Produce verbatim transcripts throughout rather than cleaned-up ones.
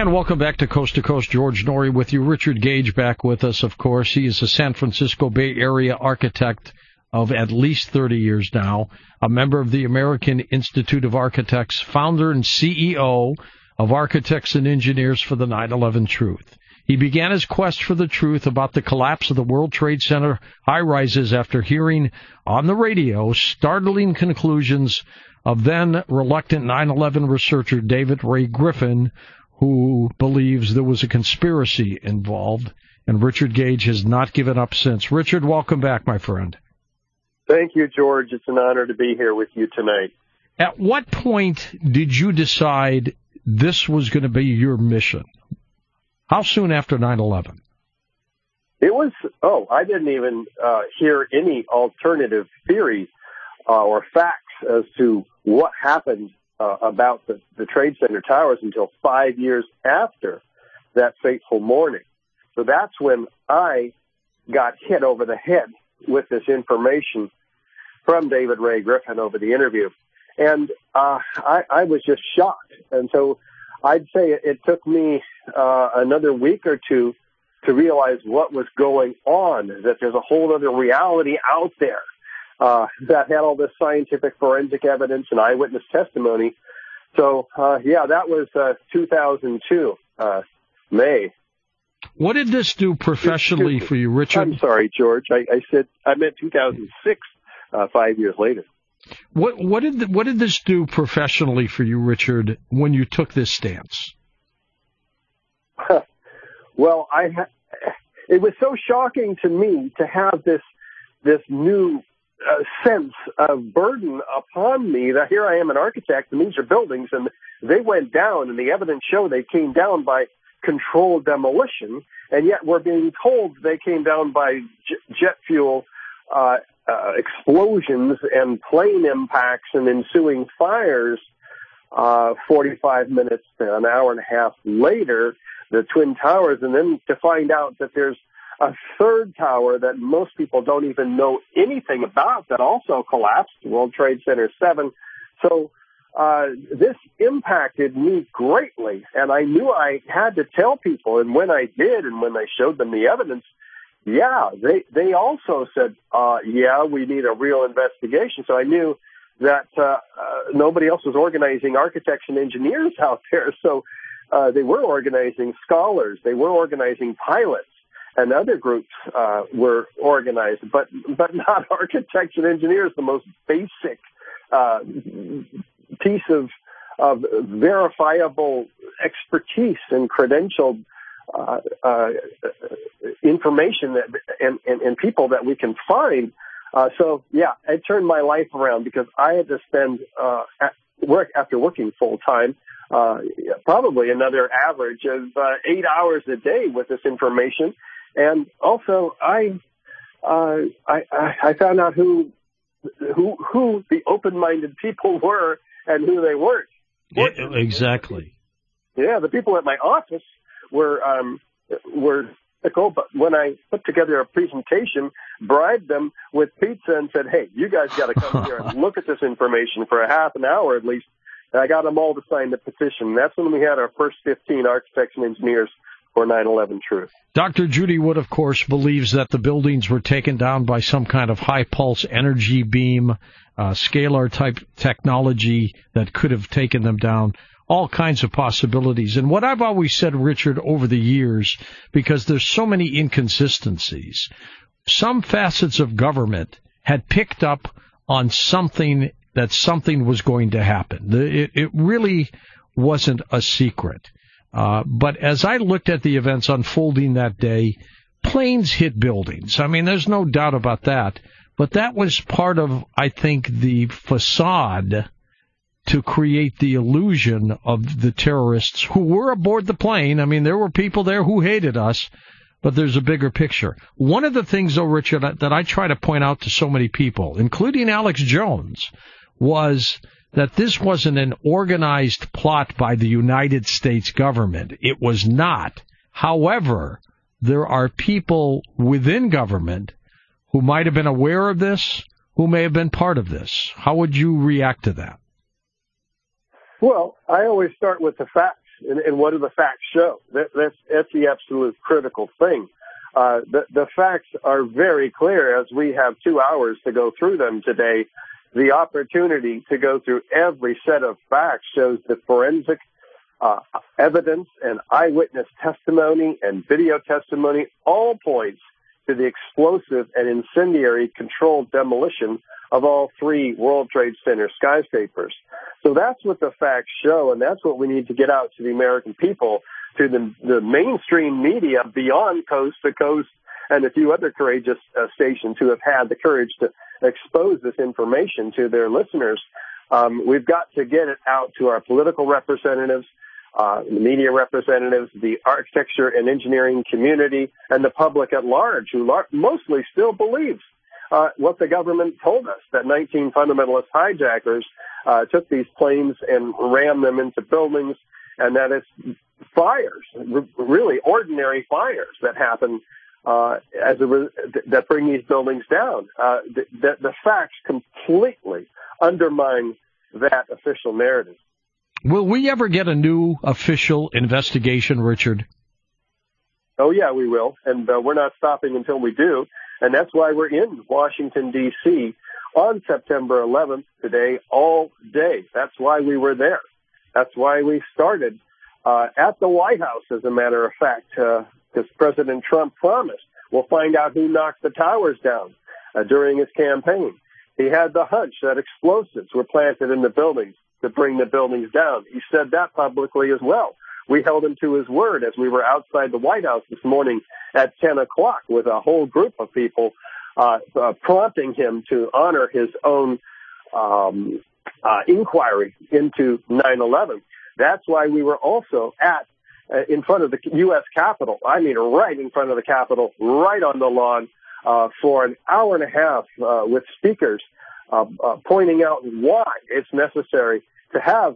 And welcome back to Coast to Coast. George Noory with you. Richard Gage back with us, of course. He is a San Francisco Bay Area architect of at least thirty years now, a member of the American Institute of Architects, founder and C E O of Architects and Engineers for the nine eleven Truth. He began his quest for the truth about the collapse of the World Trade Center high-rises after hearing on the radio startling conclusions of then reluctant nine eleven researcher David Ray Griffin, who believes there was a conspiracy involved, and Richard Gage has not given up since. Richard, welcome back, my friend. Thank you, George. It's an honor to be here with you tonight. At what point did you decide this was going to be your mission? How soon after nine eleven? It was, oh, I didn't even uh, hear any alternative theory uh, or facts as to what happened Uh, about the, the Trade Center towers until five years after that fateful morning. So that's when I got hit over the head with this information from David Ray Griffin over the interview. And uh, I, I was just shocked. And so I'd say it, it took me uh, another week or two to realize what was going on, that there's a whole other reality out there. Uh, that had all this scientific forensic evidence and eyewitness testimony. So, uh, yeah, that was uh, two thousand two, uh, May. What did this do professionally for you, Richard? I'm sorry, George. I, I said I meant two thousand six, uh, five years later. What, what did the, what did this do professionally for you, Richard, when you took this stance? Well, I ha- it was so shocking to me to have this this new Uh, sense of burden upon me that here I am an architect and these are buildings and they went down and the evidence showed they came down by controlled demolition, and yet we're being told they came down by j- jet fuel uh, uh, explosions and plane impacts and ensuing fires uh, forty-five minutes to an hour and a half later, the Twin Towers, and then to find out that there's a third tower that most people don't even know anything about that also collapsed, World Trade Center seven. So uh, this impacted me greatly, and I knew I had to tell people. And when I did, and when I showed them the evidence, yeah, they they also said, uh, yeah, we need a real investigation. So I knew that uh, uh, nobody else was organizing architects and engineers out there. So uh, they were organizing scholars. They were organizing pilots. And other groups uh, were organized, but but not architects and engineers, the most basic uh, piece of, of verifiable expertise and credentialed uh, uh, information that, and, and, and people that we can find. Uh, so, yeah, it turned my life around because I had to spend uh, at work after working full time, uh, probably another average of uh, eight hours a day with this information. And also, I, uh, I I found out who who who the open-minded people were and who they weren't. Yeah, exactly. Yeah, the people at my office were um, were fickle, but when I put together a presentation, bribed them with pizza and said, "Hey, you guys got to come here and look at this information for a half an hour at least." And I got them all to sign the petition. That's when we had our first fifteen architects and engineers for nine eleven Truth. Doctor Judy Wood, of course, believes that the buildings were taken down by some kind of high-pulse energy beam, uh, scalar-type technology that could have taken them down, all kinds of possibilities. And what I've always said, Richard, over the years, because there's so many inconsistencies, some facets of government had picked up on something, that something was going to happen. It, it really wasn't a secret. Uh, but as I looked at the events unfolding that day, planes hit buildings. I mean, there's no doubt about that. But that was part of, I think, the facade to create the illusion of the terrorists who were aboard the plane. I mean, there were people there who hated us, but there's a bigger picture. One of the things, though, Richard, that I try to point out to so many people, including Alex Jones, was that this wasn't an organized plot by the United States government. It was not. However, there are people within government who might have been aware of this, who may have been part of this. How would you react to that? Well, I always start with the facts, And, and what do the facts show? That, that's, that's the absolute critical thing. Uh, the, the facts are very clear as we have two hours to go through them today. The opportunity to go through every set of facts shows that forensic uh, evidence and eyewitness testimony and video testimony all points to the explosive and incendiary controlled demolition of all three World Trade Center skyscrapers. So that's what the facts show, and that's what we need to get out to the American people, to the, the mainstream media beyond Coast to Coast and a few other courageous uh, stations who have had the courage to expose this information to their listeners. Um, we've got to get it out to our political representatives, uh, the media representatives, the architecture and engineering community, and the public at large, who lar- mostly still believes uh, what the government told us, that nineteen fundamentalist hijackers uh, took these planes and rammed them into buildings, and that it's fires, r- really ordinary fires that happen uh, as a re- that bring these buildings down. Uh, the, the, the facts completely undermine that official narrative. Will we ever get a new official investigation, Richard? Oh, yeah, we will. And uh, we're not stopping until we do. And that's why we're in Washington, D C on September eleventh today, all day. That's why we were there. That's why we started uh, at the White House, as a matter of fact, because uh, President Trump promised. We'll find out who knocked the towers down uh, during his campaign. He had the hunch that explosives were planted in the buildings to bring the buildings down. He said that publicly as well. We held him to his word as we were outside the White House this morning at ten o'clock with a whole group of people uh, uh, prompting him to honor his own um, uh, inquiry into nine eleven. That's why we were also at uh, in front of the U S Capitol. I mean, right in front of the Capitol, right on the lawn, uh, for an hour and a half uh, with speakers uh, uh, pointing out why it's necessary to have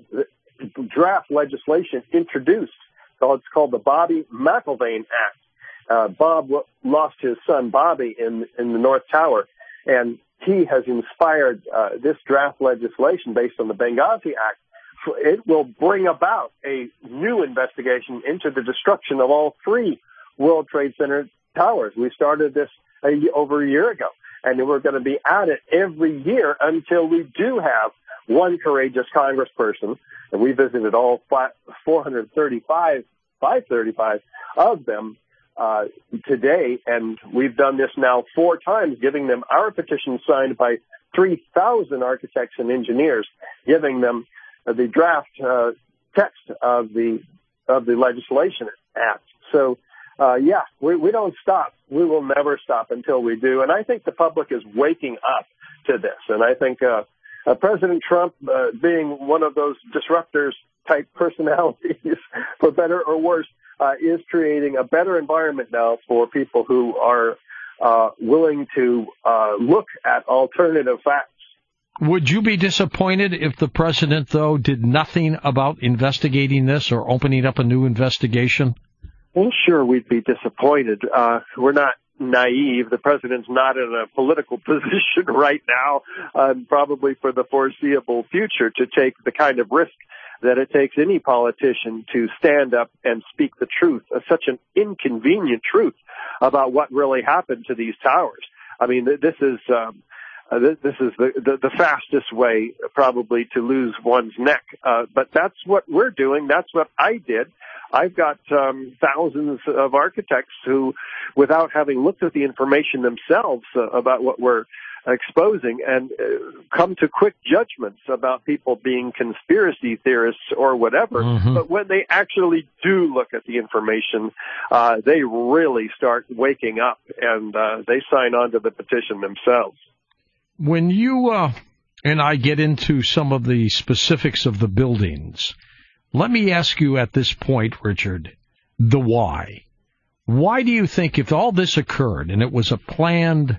draft legislation introduced. So it's called the Bobby McIlvaine Act. Uh, Bob w- lost his son Bobby in, in the North Tower, and he has inspired uh, this draft legislation based on the Benghazi Act. It will bring about a new investigation into the destruction of all three World Trade Center towers. We started this a, over a year ago, and we're going to be at it every year until we do have one courageous congressperson, and we visited all five, four hundred thirty-five, five thirty-five of them uh, today, and we've done this now four times, giving them our petition signed by three thousand architects and engineers, giving them uh, the draft uh, text of the of the legislation act. So, uh, yeah, we, we don't stop. We will never stop until we do, and I think the public is waking up to this, and I think uh, Uh, President Trump, uh, being one of those disruptors type personalities, for better or worse, uh, is creating a better environment now for people who are uh, willing to uh, look at alternative facts. Would you be disappointed if the president, though, did nothing about investigating this or opening up a new investigation? Well, sure, we'd be disappointed. Uh, we're not naive. The president's not in a political position right now, uh, probably for the foreseeable future, to take the kind of risk that it takes any politician to stand up and speak the truth, uh, such an inconvenient truth about what really happened to these towers. I mean, this is um, uh, this, this is the, the the fastest way probably to lose one's neck. Uh, but that's what we're doing. That's what I did. I've got um, thousands of architects who, without having looked at the information themselves uh, about what we're exposing, and uh, come to quick judgments about people being conspiracy theorists or whatever. Mm-hmm. But when they actually do look at the information, uh, they really start waking up, and uh, they sign on to the petition themselves. When you uh, and I get into some of the specifics of the buildings, let me ask you at this point, Richard, the why. Why do you think, if all this occurred and it was a planned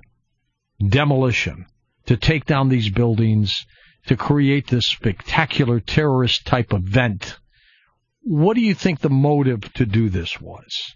demolition to take down these buildings, to create this spectacular terrorist type event, what do you think the motive to do this was?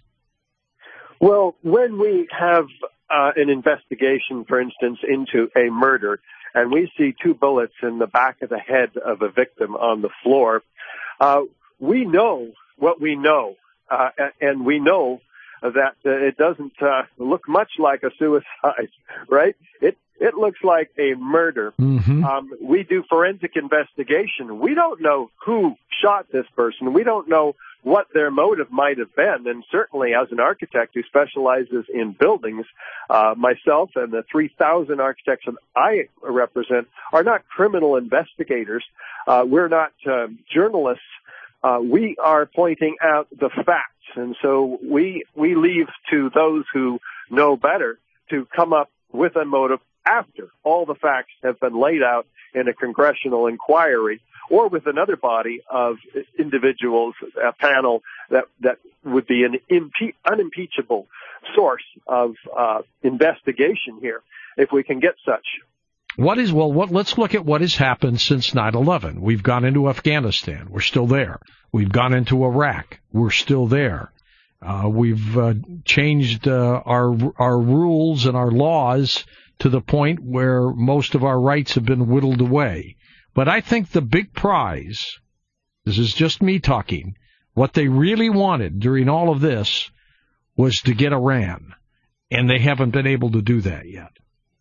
Well, when we have uh, an investigation, for instance, into a murder, and we see two bullets in the back of the head of a victim on the floor, Uh, we know what we know, uh, and we know that uh, it doesn't uh, look much like a suicide, right? It it looks like a murder. Mm-hmm. Um, we do forensic investigation. We don't know who shot this person. We don't know what their motive might have been. And certainly as an architect who specializes in buildings, uh, myself and the three thousand architects that I represent are not criminal investigators. Uh, we're not uh, journalists. Uh, we are pointing out the facts. And so we, we leave to those who know better to come up with a motive after all the facts have been laid out in a congressional inquiry, or with another body of individuals, a panel that, that would be an impe- unimpeachable source of uh, investigation here, if we can get such. What is, well, what, let's look at what has happened since nine eleven. We've gone into Afghanistan. We're still there. We've gone into Iraq. We're still there. Uh, we've uh, changed uh, our our rules and our laws to the point where most of our rights have been whittled away. But I think the big prize, this is just me talking, what they really wanted during all of this was to get Iran, and they haven't been able to do that yet.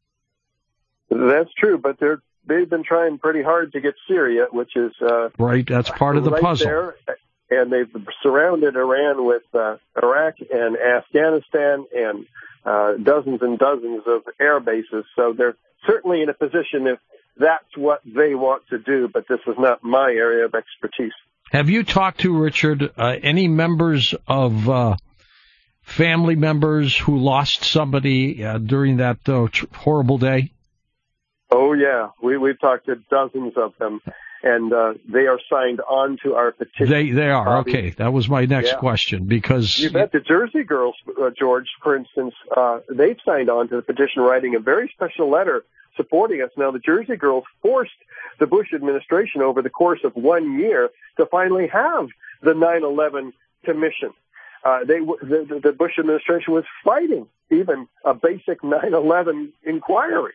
That's true, but they're, they've been trying pretty hard to get Syria, which is... Uh, right, that's part of the right puzzle. There. And they've surrounded Iran with uh, Iraq and Afghanistan and uh, dozens and dozens of air bases. So they're certainly in a position if that's what they want to do, but this is not my area of expertise. Have you talked to, Richard, uh, any members of uh, family members who lost somebody uh, during that uh, horrible day? Oh, yeah. We, we've talked to dozens of them. And uh, they are signed on to our petition. They they are. Um, okay, that was my next yeah. question. Because you bet the Jersey Girls, uh, George, for instance, uh, they've signed on to the petition, writing a very special letter supporting us. Now, the Jersey Girls forced the Bush administration over the course of one year to finally have the nine eleven commission. Uh, they the, the Bush administration was fighting even a basic nine eleven inquiry.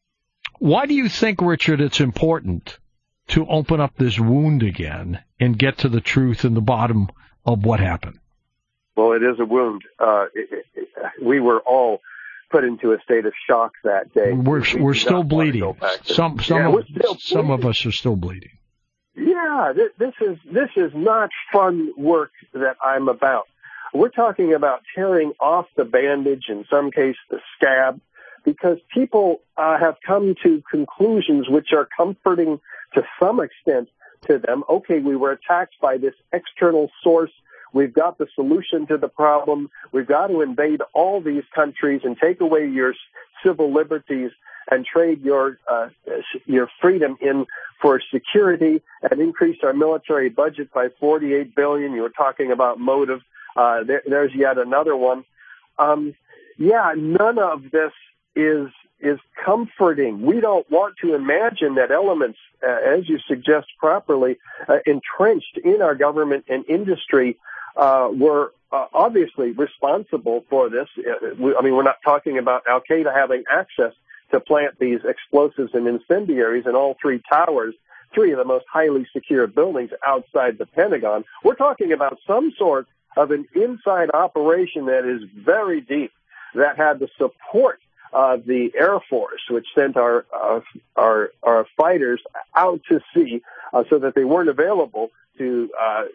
Why do you think, Richard, it's important to open up this wound again and get to the truth and the bottom of what happened? Well, it is a wound. Uh, it, it, we were all put into a state of shock that day. We're we we're still bleeding. Some some yeah, of, still some bleeding. of us are still bleeding. Yeah, this, this is this is not fun work that I'm about. We're talking about tearing off the bandage, in some case the scab, because people uh, have come to conclusions which are comforting to some extent to them. Okay, we were attacked by this external source. We've got the solution to the problem. We've got to invade all these countries and take away your civil liberties and trade your uh, your freedom in for security and increase our military budget by forty-eight billion dollars. You were talking about motive. Uh, there, there's yet another one. Um, yeah, none of this is is comforting. We don't want to imagine that elements, uh, as you suggest properly, uh, entrenched in our government and industry uh, were uh, obviously responsible for this. Uh, we, I mean, we're not talking about Al-Qaeda having access to plant these explosives and incendiaries in all three towers, three of the most highly secure buildings outside the Pentagon. We're talking about some sort of an inside operation that is very deep, that had the support of the Air Force, which sent our uh, our, our fighters out to sea uh, so that they weren't available to uh,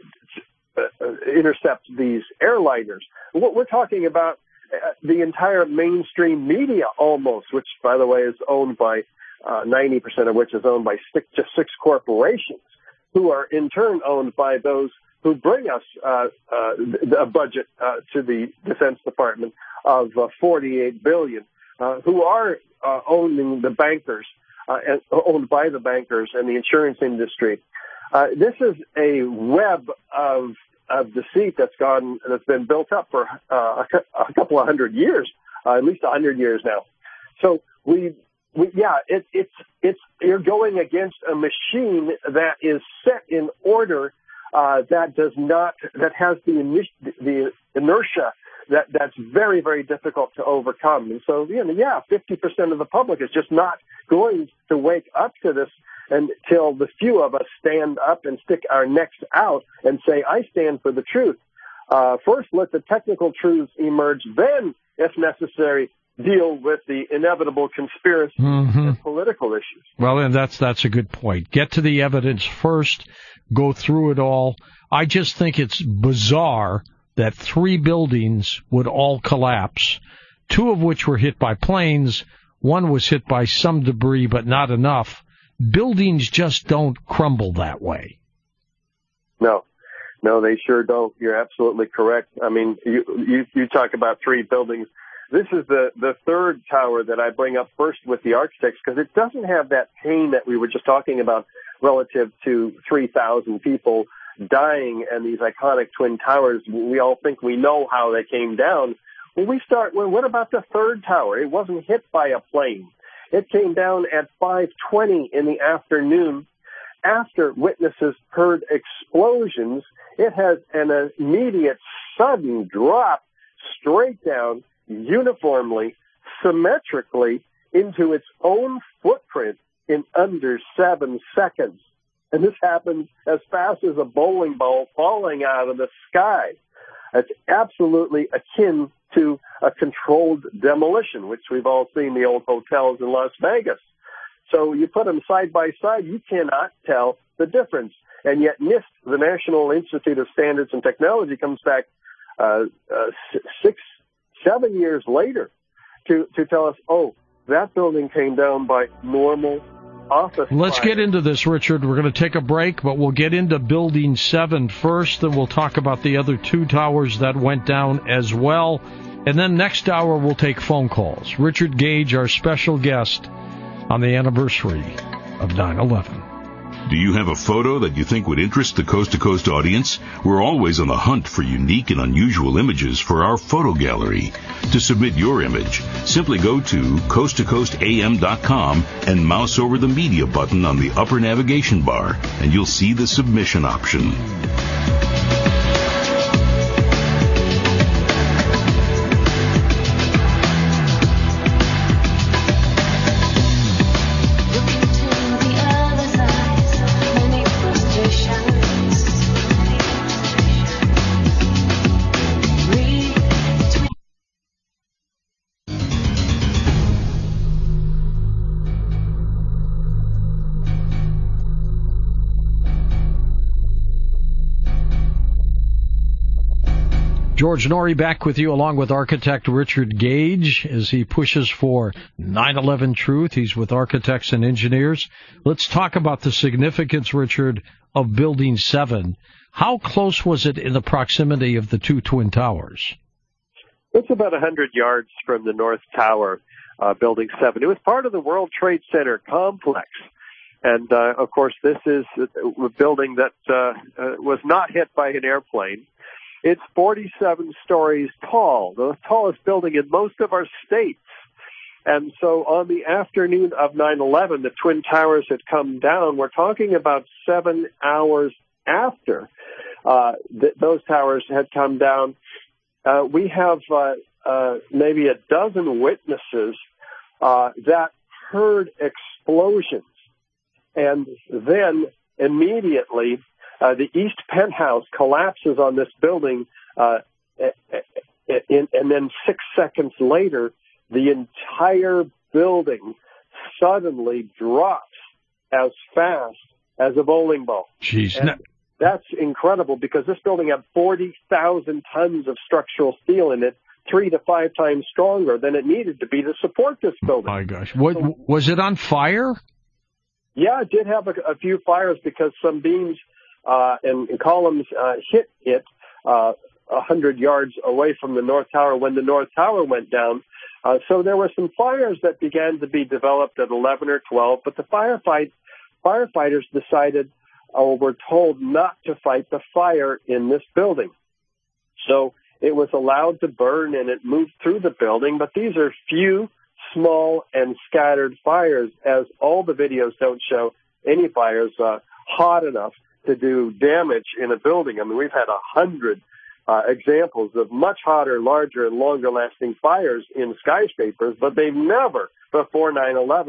uh, intercept these airliners. What we're talking about, uh, the entire mainstream media almost, which, by the way, is owned by uh, ninety percent of which is owned by six, just six corporations, who are in turn owned by those who bring us uh, uh, a budget uh, to the Defense Department of uh, forty-eight billion dollars. Uh, who are uh, owning the bankers, uh, and, owned by the bankers and the insurance industry. Uh, this is a web of of deceit that's gone, that's been built up for uh, a, a couple of hundred years, uh, at least a hundred years now. So we, we yeah, it, it's it's you're going against a machine that is set in order, uh, that does not that has the the inertia. That, that's very, very difficult to overcome. And so, you know, yeah, fifty percent of the public is just not going to wake up to this until the few of us stand up and stick our necks out and say, I stand for the truth. Uh, first, let the technical truths emerge. Then, if necessary, deal with the inevitable conspiracy mm-hmm. and political issues. Well, and that's that's a good point. Get to the evidence first. Go through it all. I just think it's bizarre that three buildings would all collapse, two of which were hit by planes. One was hit by some debris, but not enough. Buildings just don't crumble that way. No, no, they sure don't. You're absolutely correct. I mean, you you, you talk about three buildings. This is the, the third tower that I bring up first with the architects because it doesn't have that pain that we were just talking about relative to three thousand people dying and these iconic twin towers. We all think we know how they came down. When we start, well, what about the third tower? It wasn't hit by a plane. It came down at five twenty in the afternoon. After witnesses heard explosions, it has an immediate sudden drop straight down, uniformly, symmetrically, into its own footprint in under seven seconds. And this happens as fast as a bowling ball falling out of the sky. It's absolutely akin to a controlled demolition, which we've all seen the old hotels in Las Vegas. So you put them side by side, you cannot tell the difference. And yet NIST, the National Institute of Standards and Technology, comes back uh, uh, six, seven years later to, to tell us, oh, that building came down by normal office. Let's fire. get into this, Richard. We're going to take a break, but we'll get into Building seven first, then we'll talk about the other two towers that went down as well. And then next hour, we'll take phone calls. Richard Gage, our special guest on the anniversary of nine eleven. Do you have a photo that you think would interest the Coast to Coast audience? We're always on the hunt for unique and unusual images for our photo gallery. To submit your image, simply go to coast to coast a m dot com and mouse over the media button on the upper navigation bar, and you'll see the submission option. George Noory back with you along with architect Richard Gage as he pushes for nine eleven truth. He's with architects and engineers. Let's talk about the significance, Richard, of Building seven. How close was it in the proximity of the two twin towers? It's about one hundred yards from the North Tower, uh, Building seven. It was part of the World Trade Center complex. And, uh, of course, this is a building that uh, uh, was not hit by an airplane. It's forty-seven stories tall, the tallest building in most of our states. And so on the afternoon of nine eleven, the Twin Towers had come down. We're talking about seven hours after uh, th- those towers had come down. Uh, we have uh, uh, maybe a dozen witnesses uh, that heard explosions. And then immediately, Uh, the east penthouse collapses on this building, uh, and, and then six seconds later, the entire building suddenly drops as fast as a bowling ball. Jeez. And that's incredible because this building had forty thousand tons of structural steel in it, three to five times stronger than it needed to be to support this building. Oh, my gosh. What, so, was it on fire? Yeah, it did have a, a few fires because some beams Uh, and, and columns uh, hit it uh, one hundred yards away from the North Tower when the North Tower went down. Uh, so there were some fires that began to be developed at eleven or twelve, but the firefight, firefighters decided or were told not to fight the fire in this building. So it was allowed to burn and it moved through the building, but these are few, small, and scattered fires, as all the videos don't show any fires uh, hot enough to do damage in a building. I mean, we've had a hundred uh, examples of much hotter, larger, and longer-lasting fires in skyscrapers, but they've never, before nine eleven,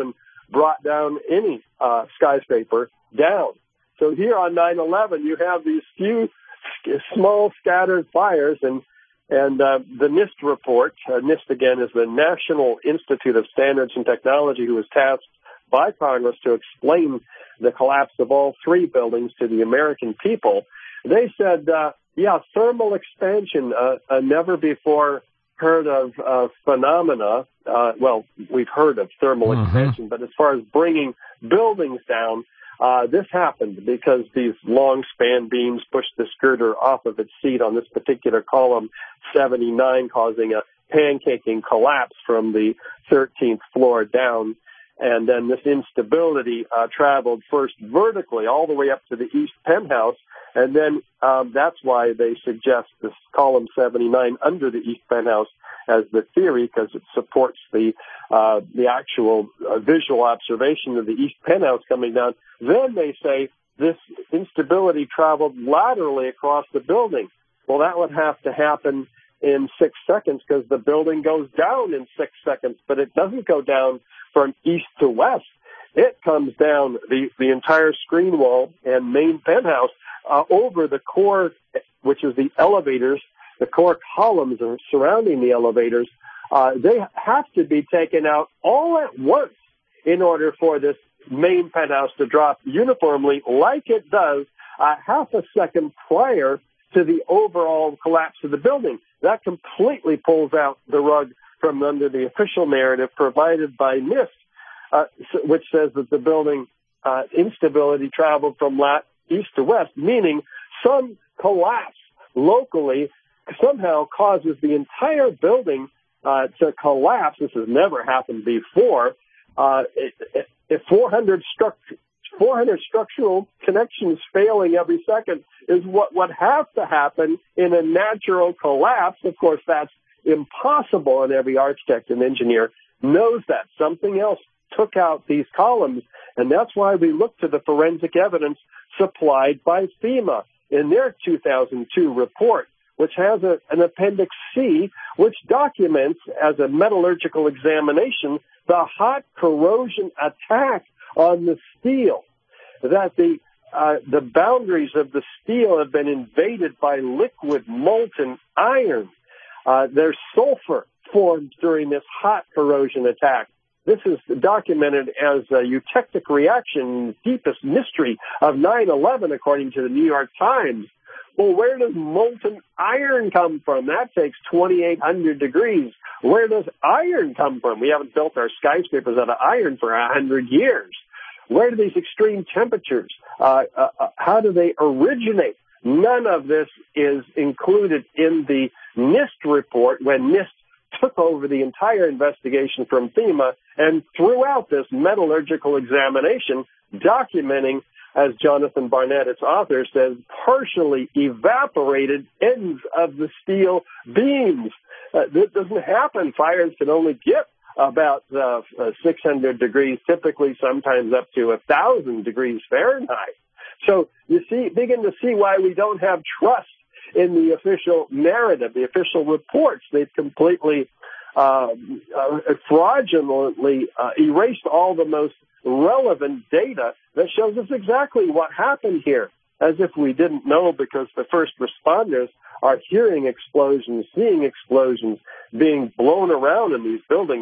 brought down any uh, skyscraper down. So here on nine eleven, you have these few small scattered fires, and and uh, the NIST report, uh, NIST again is the National Institute of Standards and Technology, who was tasked by Congress to explain the collapse of all three buildings to the American people. They said, uh, yeah, thermal expansion, uh, a never before heard of uh, phenomena. Uh, well, we've heard of thermal mm-hmm. expansion, but as far as bringing buildings down, Uh, this happened because these long span beams pushed the girder off of its seat on this particular column seventy-nine, causing a pancaking collapse from the thirteenth floor down. And then this instability uh, traveled first vertically all the way up to the east penthouse. And then um, that's why they suggest this column seventy-nine under the east penthouse as the theory, because it supports the uh, the actual uh, visual observation of the east penthouse coming down. Then they say this instability traveled laterally across the building. Well, that would have to happen in six seconds because the building goes down in six seconds, but it doesn't go down from east to west. It comes down the, the entire screen wall and main penthouse uh, over the core, which is the elevators. The core columns are surrounding the elevators. Uh, they have to be taken out all at once in order for this main penthouse to drop uniformly like it does uh, half a second prior to the overall collapse of the building. That completely pulls out the rug from under the official narrative provided by NIST, uh, which says that the building uh, instability traveled from lat east to west, meaning some collapse locally somehow causes the entire building uh, to collapse. This has never happened before. Uh, it, it, if four hundred, struct- four hundred structural connections failing every second is what would have to happen in a natural collapse, of course, that's impossible, and every architect and engineer knows that. Something else took out these columns, and that's why we look to the forensic evidence supplied by FEMA in their two thousand two report, which has a, an Appendix C, which documents as a metallurgical examination the hot corrosion attack on the steel, that the uh, the boundaries of the steel have been invaded by liquid molten iron. Uh, there's sulfur formed during this hot corrosion attack. This is documented as a eutectic reaction, deepest mystery of nine eleven, according to the New York Times. Well, where does molten iron come from? That takes twenty-eight hundred degrees. Where does iron come from? We haven't built our skyscrapers out of iron for a hundred years. Where do these extreme temperatures, uh, uh, how do they originate? None of this is included in the NIST report when NIST took over the entire investigation from FEMA and threw out this metallurgical examination documenting, as Jonathan Barnett, its author, says, partially evaporated ends of the steel beams. Uh, this doesn't happen. Fires can only get about uh, uh, six hundred degrees, typically sometimes up to one thousand degrees Fahrenheit. So you see, begin to see why we don't have trust in the official narrative, the official reports. They've completely uh, uh, fraudulently uh, erased all the most relevant data that shows us exactly what happened here, as if we didn't know, because the first responders are hearing explosions, seeing explosions being blown around in these buildings.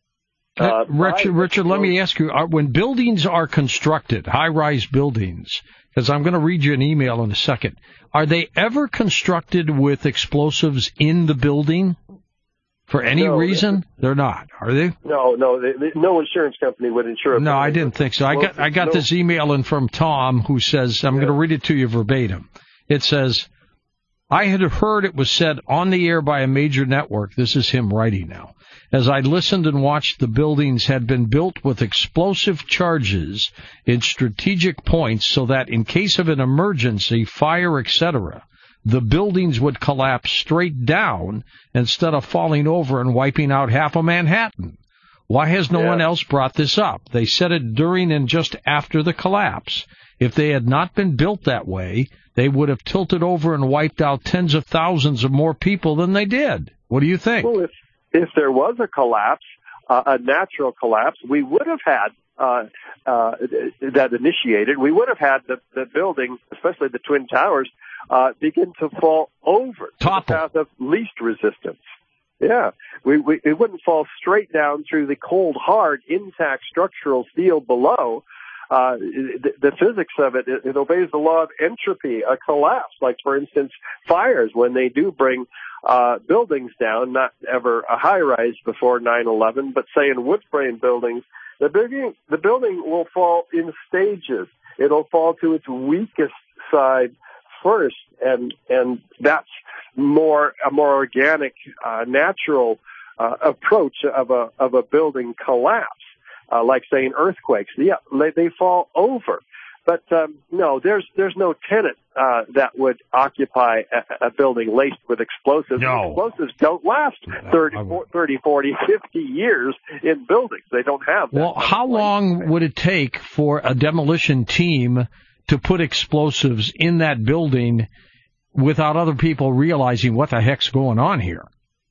Uh, Richard, Richard, let me ask you, are, when buildings are constructed, high-rise buildings, because I'm going to read you an email in a second, are they ever constructed with explosives in the building for any no, reason? They're not, are they? No, no, they, they, no insurance company would insure. No, I didn't think so. I got I got no. this email in from Tom, who says, I'm yeah. going to read it to you verbatim. It says, I had heard it was said on the air by a major network, this is him writing now, as I listened and watched, the buildings had been built with explosive charges in strategic points so that in case of an emergency, fire, et cetera, the buildings would collapse straight down instead of falling over and wiping out half of Manhattan. Why has no yeah. one else brought this up? They said it during and just after the collapse. If they had not been built that way, they would have tilted over and wiped out tens of thousands of more people than they did. What do you think? Well, if, if there was a collapse, uh, a natural collapse, we would have had uh, uh, that initiated, we would have had the, the building, especially the Twin Towers, uh, begin to fall over to the path of least resistance. Yeah, we, we, it wouldn't fall straight down through the cold, hard, intact structural steel below. Uh, the, the physics of it, it, it obeys the law of entropy, a collapse. Like, for instance, fires, when they do bring uh, buildings down, not ever a high-rise before nine eleven, but say in wood frame buildings, the building, the building will fall in stages. It'll fall to its weakest side first, and and that's more a more organic, uh, natural uh, approach of a of a building collapse, uh, like say in earthquakes. Yeah, they, they fall over, but um, no, there's there's no tenant uh, that would occupy a, a building laced with explosives. No. Explosives don't last thirty, thirty, forty, fifty years in buildings. They don't have that. Well, how long would it take for a demolition team to put explosives in that building without other people realizing what the heck's going on here?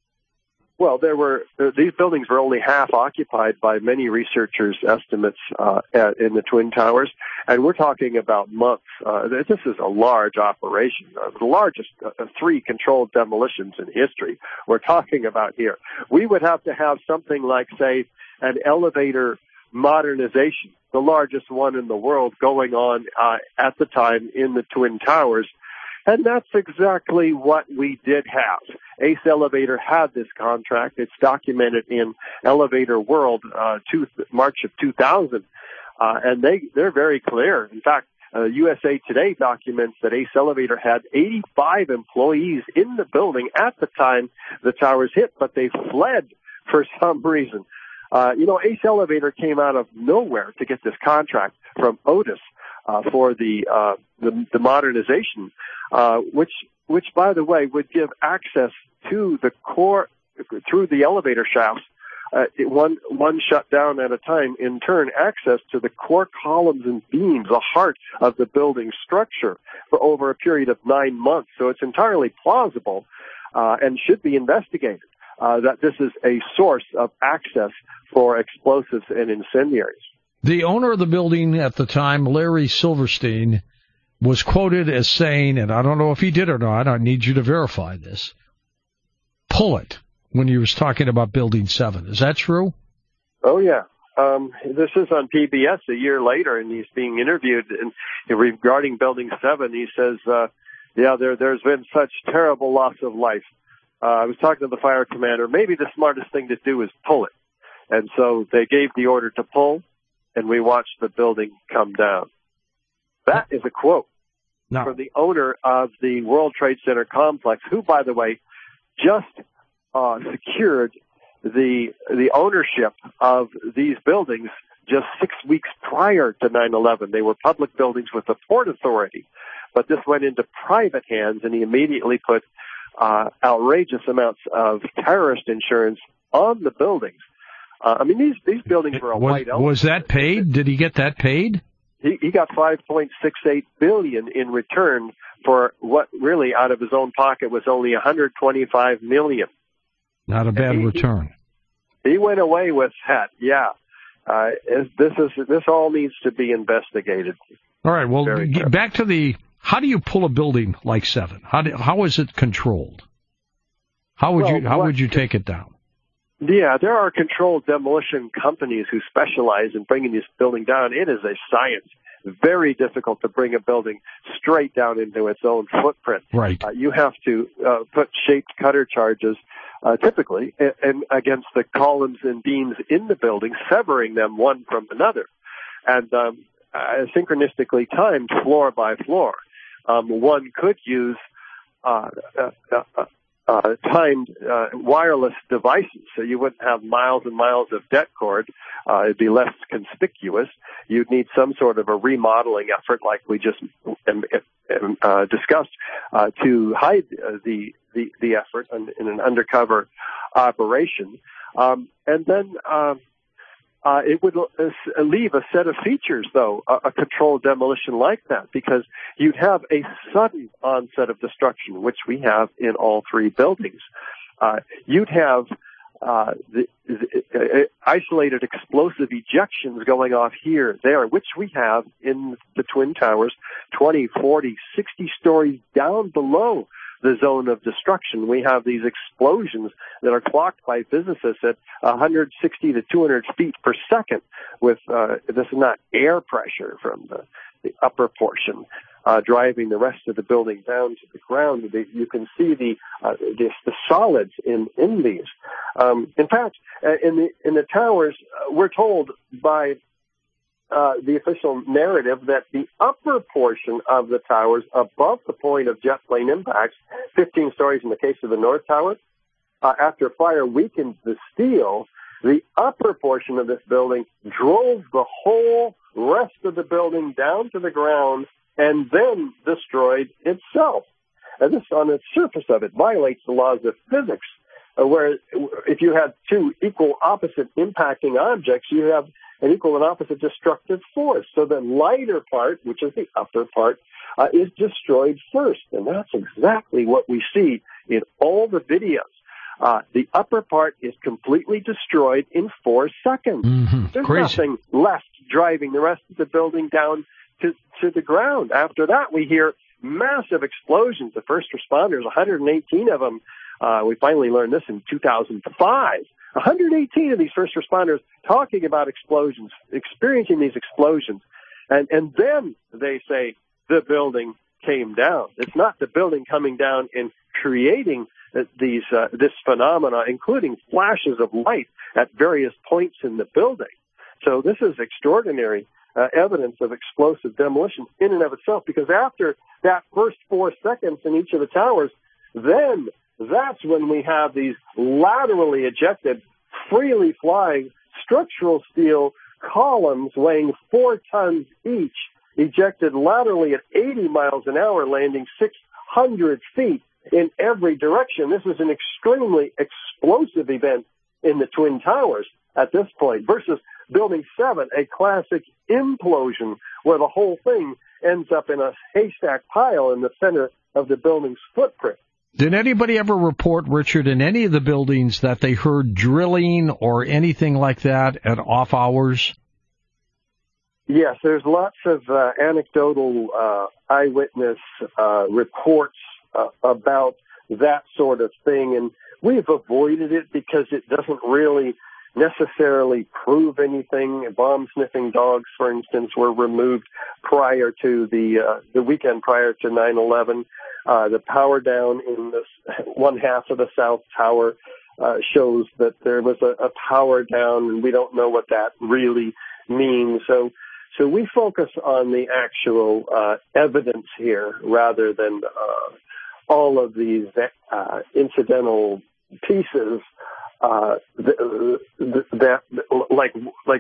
Well, there were uh, these buildings were only half occupied by many researchers' estimates uh, at, in the Twin Towers, and we're talking about months. Uh, this is a large operation, uh, the largest uh, three controlled demolitions in history we're talking about here. We would have to have something like, say, an elevator modernization, the largest one in the world, going on uh, at the time in the Twin Towers. And that's exactly what we did have. Ace Elevator had this contract. It's documented in Elevator World, uh, two, March of two thousand. Uh, and they, they're very clear. In fact, uh, U S A Today documents that Ace Elevator had eighty-five employees in the building at the time the towers hit, but they fled for some reason. Uh, you know, Ace Elevator came out of nowhere to get this contract from Otis. Uh, for the, uh, the, the modernization, uh, which, which, by the way, would give access to the core, through the elevator shafts, uh, one, one shut down at a time, in turn, access to the core columns and beams, the heart of the building structure, for over a period of nine months. So it's entirely plausible, uh, and should be investigated, uh, that this is a source of access for explosives and incendiaries. The owner of the building at the time, Larry Silverstein, was quoted as saying, and I don't know if he did or not, I need you to verify this, pull it, when he was talking about Building seven. Is that true? Oh, yeah. Um, this is on P B S a year later, and he's being interviewed and regarding Building seven. He says, uh, yeah, there, there's been such terrible loss of life. Uh, I was talking to the fire commander. Maybe the smartest thing to do is pull it. And so they gave the order to pull, and we watched the building come down. That is a quote no. from the owner of the World Trade Center complex, who, by the way, just uh, secured the the ownership of these buildings just six weeks prior to nine eleven. They were public buildings with the Port Authority, but this went into private hands, and he immediately put uh, outrageous amounts of terrorist insurance on the buildings. Uh, I mean, these, these buildings were a was, white elephant. Was that paid? Did he get that paid? He, he got five point six eight billion dollars in return for what really out of his own pocket was only one hundred twenty-five million dollars. Not a bad he, return. He went away with that, yeah. Uh, this is, this all needs to be investigated. All right, well, get back to the, how do you pull a building like seven? How do, how is it controlled? How would well, you, how what, would you take it down? Yeah, there are controlled demolition companies who specialize in bringing this building down. It is a science. Very difficult to bring a building straight down into its own footprint. Right. Uh, you have to uh, put shaped cutter charges, uh, typically, and, and against the columns and beams in the building, severing them one from another, and um, uh, synchronistically timed floor by floor. Um, one could use uh, uh, uh, Uh, timed uh, wireless devices, so you wouldn't have miles and miles of det cord. Uh, it'd be less conspicuous. You'd need some sort of a remodeling effort, like we just um, um, uh, discussed, uh, to hide uh, the, the the effort in, in an undercover operation. Um, and then um, uh, it would uh, leave a set of features, though, a, a controlled demolition like that, because you'd have a sudden onset of destruction, which we have in all three buildings. Uh, you'd have uh, the, the, isolated explosive ejections going off here, there, which we have in the Twin Towers, twenty, forty, sixty stories down below the zone of destruction. We have these explosions that are clocked by physicists at one hundred sixty to two hundred feet per second with, uh, this is not air pressure from the, the upper portion, uh, driving the rest of the building down to the ground. The, you can see the, uh, the, the solids in, in these. Um, in fact, in the, in the towers, uh, we're told by Uh, the official narrative that the upper portion of the towers above the point of jet plane impacts, fifteen stories in the case of the North Tower, uh, after fire weakened the steel, the upper portion of this building drove the whole rest of the building down to the ground and then destroyed itself. And this, on the surface of it, violates the laws of physics, uh, where if you have two equal opposite impacting objects, you have an equal and opposite destructive force. So the lighter part, which is the upper part, uh, is destroyed first. And that's exactly what we see in all the videos. Uh, the upper part is completely destroyed in four seconds. Mm-hmm. There's Crazy. nothing left driving the rest of the building down to, to the ground. After that, we hear massive explosions. The first responders, one hundred eighteen of them, uh, we finally learned this in two thousand five. one hundred eighteen of these first responders talking about explosions, experiencing these explosions. And, and then they say the building came down. It's not the building coming down and creating these, uh, this phenomena, including flashes of light at various points in the building. So this is extraordinary uh, evidence of explosive demolition in and of itself, because after that first four seconds in each of the towers, then that's when we have these laterally ejected, freely flying structural steel columns weighing four tons each, ejected laterally at eighty miles an hour, landing six hundred feet in every direction. This is an extremely explosive event in the Twin Towers at this point, versus Building seven, a classic implosion where the whole thing ends up in a haystack pile in the center of the building's footprint. Did anybody ever report, Richard, in any of the buildings that they heard drilling or anything like that at off hours? Yes, there's lots of uh, anecdotal uh, eyewitness uh, reports uh, about that sort of thing, and we've avoided it because it doesn't really necessarily prove anything. Bomb-sniffing dogs, for instance, were removed prior to the uh, the weekend prior to nine eleven. Uh, the power down in the one half of the South Tower uh, shows that there was a, a power down, and we don't know what that really means. So, so we focus on the actual uh, evidence here rather than uh, all of these uh, incidental pieces uh, that, that, like like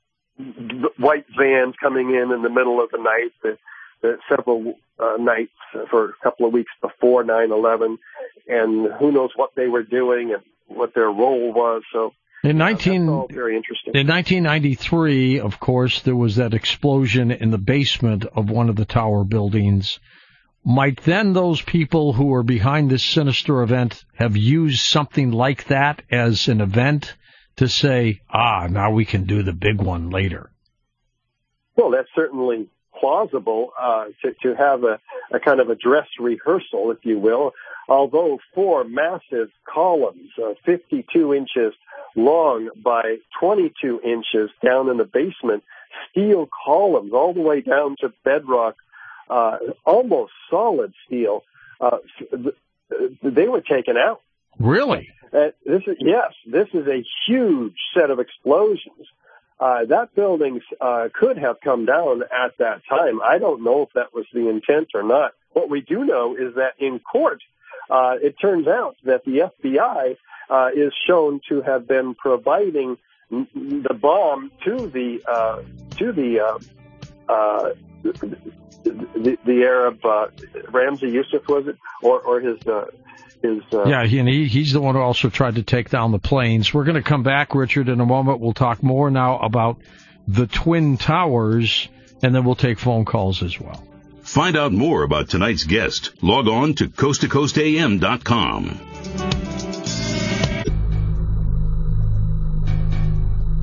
white vans coming in in the middle of the night. The, Uh, several uh, nights for a couple of weeks before nine eleven, and who knows what they were doing and what their role was. So in nineteen, uh, that's all very interesting. In nineteen ninety-three, of course, there was that explosion in the basement of one of the tower buildings. Might then those people who were behind this sinister event have used something like that as an event to say, ah, now we can do the big one later? Well, that's certainly plausible uh, to, to have a, a kind of a dress rehearsal, if you will, although four massive columns, uh, fifty-two inches long by twenty-two inches down in the basement, steel columns all the way down to bedrock, uh, almost solid steel, uh, they were taken out. Really? Uh, this is, yes, this is a huge set of explosions. Uh, that building uh, could have come down at that time. I don't know if that was the intent or not. What we do know is that in court, uh, it turns out that the F B I uh, is shown to have been providing the bomb to the uh, to the uh, uh, the, the Arab uh, Ramzi Youssef, was it, or or his. Uh, Is, uh, yeah, he, and he, he's the one who also tried to take down the planes. We're going to come back, Richard, in a moment. We'll talk more now about the Twin Towers, and then we'll take phone calls as well. Find out more about tonight's guest. Log on to coast to coast a m dot com.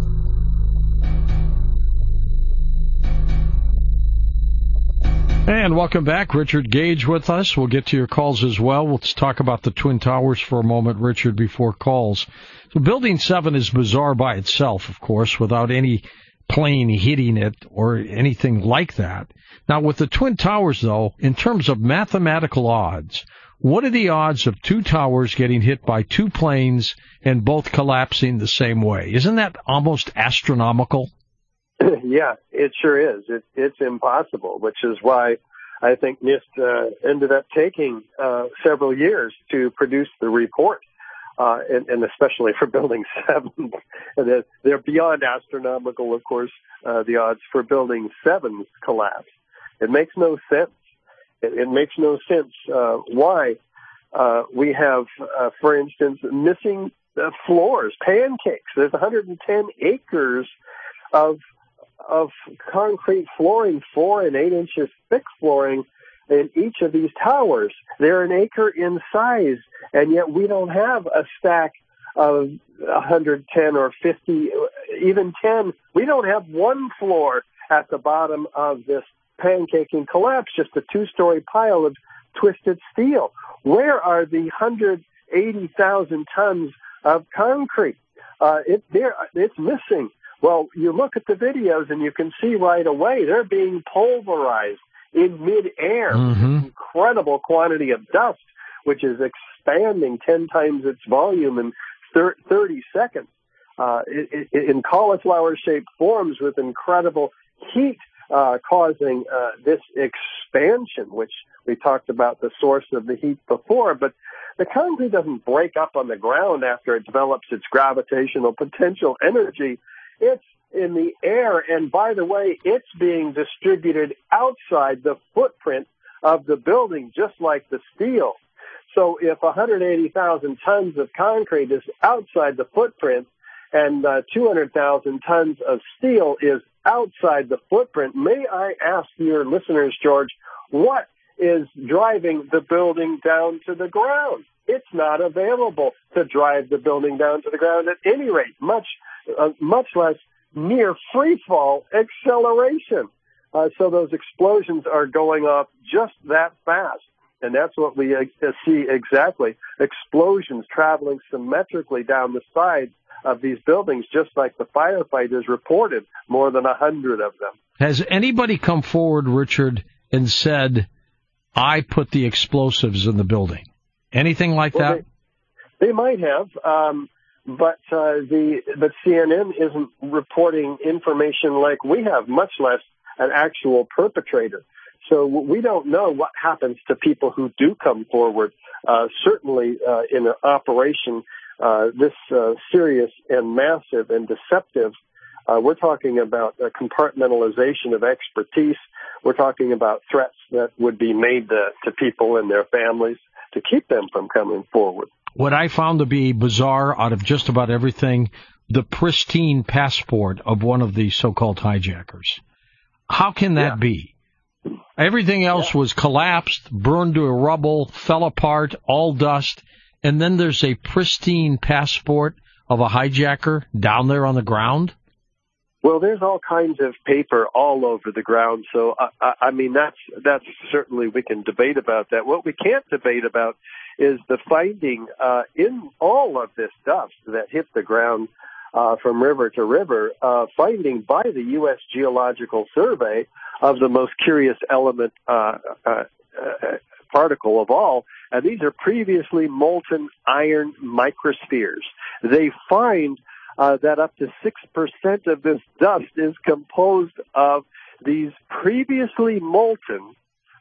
And welcome back. Richard Gage with us. We'll get to your calls as well. Let's talk about the Twin Towers for a moment, Richard, before calls. So Building seven is bizarre by itself, of course, without any plane hitting it or anything like that. Now, with the Twin Towers, though, in terms of mathematical odds, what are the odds of two towers getting hit by two planes and both collapsing the same way? Isn't that almost astronomical? Yeah, it sure is. It, it's impossible, which is why I think NIST uh, ended up taking uh, several years to produce the report, uh, and, and especially for Building seven. And they're beyond astronomical, of course, uh, the odds for Building seven's collapse. It makes no sense. It, it makes no sense uh, why uh, we have, uh, for instance, missing uh, floors, pancakes. There's one hundred ten acres of of concrete flooring, four and eight inches thick flooring in each of these towers. They're an acre in size, and yet we don't have a stack of one hundred ten or fifty, even ten. We don't have one floor at the bottom of this pancaking collapse, just a two-story pile of twisted steel. Where are the one hundred eighty thousand tons of concrete? Uh, it, there, it's missing. Well, you look at the videos and you can see right away they're being pulverized in midair. Mm-hmm. Incredible quantity of dust, which is expanding ten times its volume in thirty seconds, uh, in cauliflower-shaped forms with incredible heat uh, causing uh, this expansion, which we talked about the source of the heat before. But the concrete doesn't break up on the ground after it develops its gravitational potential energy. It's in the air, and by the way, it's being distributed outside the footprint of the building, just like the steel. So if one hundred eighty thousand tons of concrete is outside the footprint and uh, two hundred thousand tons of steel is outside the footprint, may I ask your listeners, George, what is driving the building down to the ground? It's not available to drive the building down to the ground at any rate, much uh, much less near free fall acceleration. Uh, so those explosions are going off just that fast. And that's what we uh, see exactly. Explosions traveling symmetrically down the sides of these buildings, just like the firefighters reported, more than a hundred of them. Has anybody come forward, Richard, and said, I put the explosives in the building? Anything like well, that? They, they might have, um, but uh, the but C N N isn't reporting information like we have, much less an actual perpetrator. So we don't know what happens to people who do come forward. Uh, certainly uh, in an operation uh, this uh, serious and massive and deceptive, uh, we're talking about a compartmentalization of expertise. We're talking about threats that would be made to, to people and their families to keep them from coming forward. What I found to be bizarre out of just about everything, the pristine passport of one of the so-called hijackers. How can that yeah. be? Everything else yeah. was collapsed, burned to a rubble, fell apart, all dust, and then there's a pristine passport of a hijacker down there on the ground? Well, there's all kinds of paper all over the ground, so I, I, I mean that's that's certainly we can debate about that. What we can't debate about is the finding uh, in all of this dust that hit the ground uh, from river to river, uh, finding by the U S Geological Survey of the most curious element uh, uh, uh, particle of all, and these are previously molten iron microspheres. They find Uh, that up to six percent of this dust is composed of these previously molten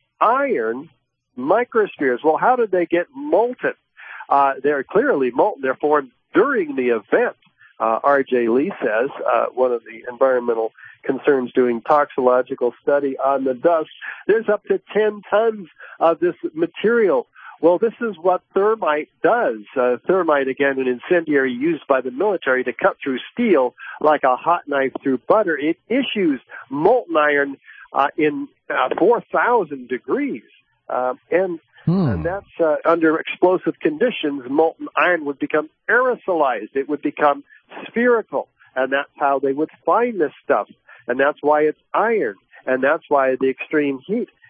iron microspheres. Well, how did they get molten? Uh, they're clearly molten. They're formed during the event. Uh, R J Lee says, uh, one of the environmental concerns doing toxicological study on the dust, there's up to ten tons of this material. Well, this is what thermite does. Uh, thermite, again, an incendiary used by the military to cut through steel like a hot knife through butter. It issues molten iron uh, in uh, four thousand degrees. Uh, and, hmm. and that's uh, under explosive conditions, molten iron would become aerosolized. It would become spherical. And that's how they would find this stuff. And that's why it's iron. And that's why the extreme heat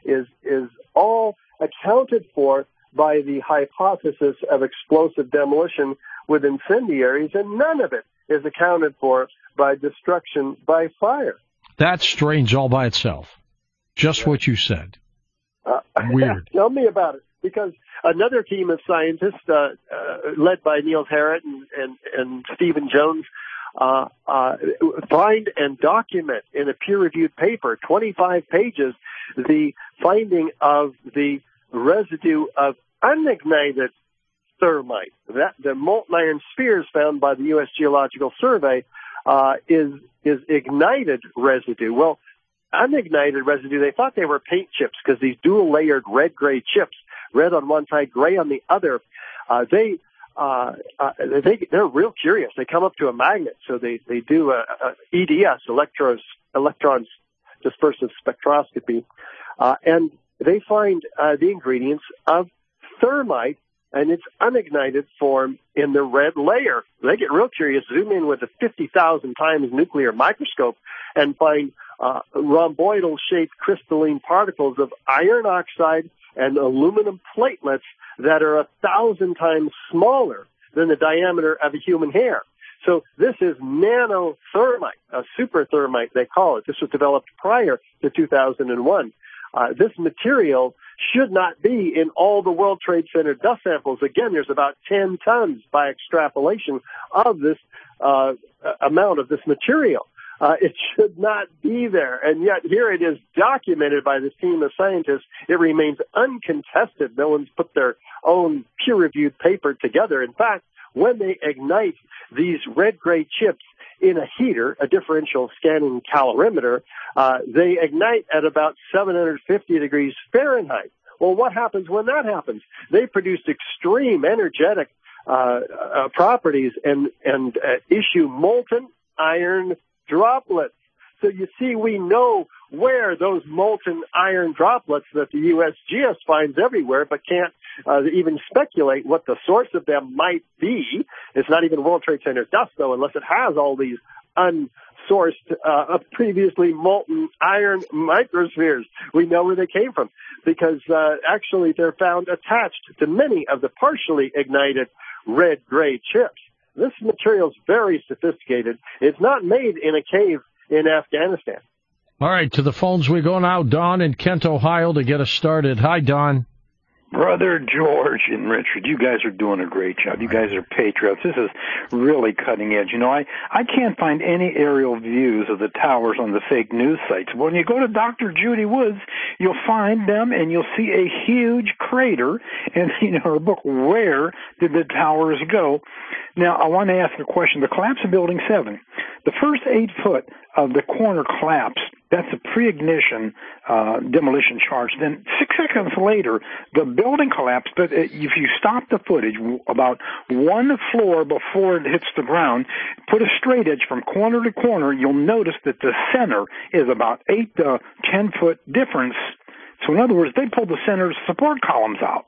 is is all accounted for by the hypothesis of explosive demolition with incendiaries, and none of it is accounted for by destruction by fire. That's strange all by itself. Just what you said. Uh, Weird. Tell me about it. Because another team of scientists, uh, uh, led by Niels Harrit and, and, and Stephen Jones, uh, uh, find and document in a peer-reviewed paper, twenty-five pages, the finding of the residue of unignited thermite. That the molten iron spheres found by the U S Geological Survey uh, is is ignited residue. Well, unignited residue, they thought they were paint chips because these dual-layered red-gray chips, red on one side, gray on the other, uh, they uh, uh, they they're real curious. They come up to a magnet, so they they do a, a E D S, electros electrons dispersive spectroscopy, uh, and they find uh, the ingredients of thermite and its unignited form in the red layer. They get real curious, zoom in with a fifty thousand times nuclear microscope, and find uh, rhomboidal-shaped crystalline particles of iron oxide and aluminum platelets that are a thousand times smaller than the diameter of a human hair. So this is nanothermite, a super thermite they call it. This was developed prior to two thousand one. Uh, this material should not be in all the World Trade Center dust samples. Again, there's about ten tons by extrapolation of this uh, amount of this material. Uh, it should not be there, and yet here it is documented by this team of scientists. It remains uncontested. No one's put their own peer-reviewed paper together. In fact, when they ignite these red-gray chips in a heater, a differential scanning calorimeter, uh, they ignite at about seven hundred fifty degrees Fahrenheit. Well, what happens when that happens? They produce extreme energetic uh, uh, properties and, and uh, issue molten iron droplets. So you see, we know where those molten iron droplets that the U S G S finds everywhere, but can't uh, even speculate what the source of them might be. It's not even World Trade Center dust, though, unless it has all these unsourced, uh, previously molten iron microspheres. We know where they came from because uh, actually they're found attached to many of the partially ignited red-gray chips. This material is very sophisticated. It's not made in a cave in Afghanistan. All right, to the phones we go now. Don in Kent, Ohio, to get us started. Hi, Don. Brother George and Richard, you guys are doing a great job. You guys are patriots. This is really cutting edge. You know, I, I can't find any aerial views of the towers on the fake news sites. When you go to Doctor Judy Woods, you'll find them and you'll see a huge crater. And, you know, her book, Where Did the Towers Go? Now, I want to ask a question. The collapse of Building seven, the first eight foot of the corner collapse, that's a pre-ignition uh, demolition charge. Then six seconds later, the building collapsed. But if you stop the footage about one floor before it hits the ground, put a straight edge from corner to corner, you'll notice that the center is about eight to ten foot difference. So in other words, they pulled the center's support columns out.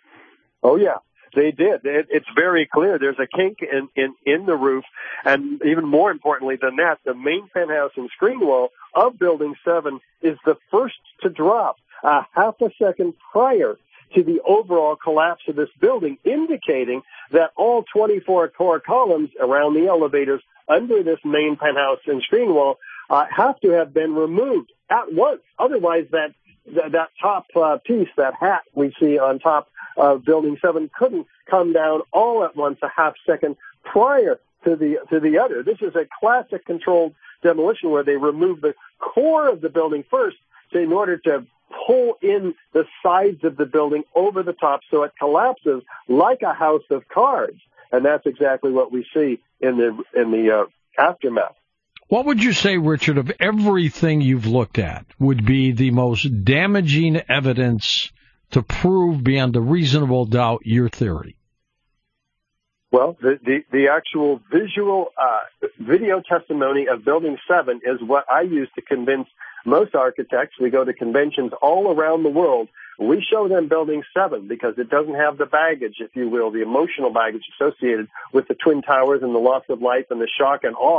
Oh, yeah. They did. It, it's very clear. There's a kink in, in, in the roof. And even more importantly than that, the main penthouse and screen wall of Building seven is the first to drop a half a second prior to the overall collapse of this building, indicating that all twenty-four core columns around the elevators under this main penthouse and screen wall uh, have to have been removed at once. Otherwise, that that, that top uh, piece, that hat we see on top of Building seven, couldn't come down all at once a half second prior to the to the other. This is a classic controlled demolition where they remove the core of the building first in order to pull in the sides of the building over the top so it collapses like a house of cards. And that's exactly what we see in the in the uh, aftermath. What would you say, Richard, of everything you've looked at would be the most damaging evidence to prove beyond a reasonable doubt your theory? Well, the, the, the actual visual uh, video testimony of Building seven is what I use to convince most architects. We go to conventions all around the world. We show them Building seven because it doesn't have the baggage, if you will, the emotional baggage associated with the Twin Towers and the loss of life and the shock and awe.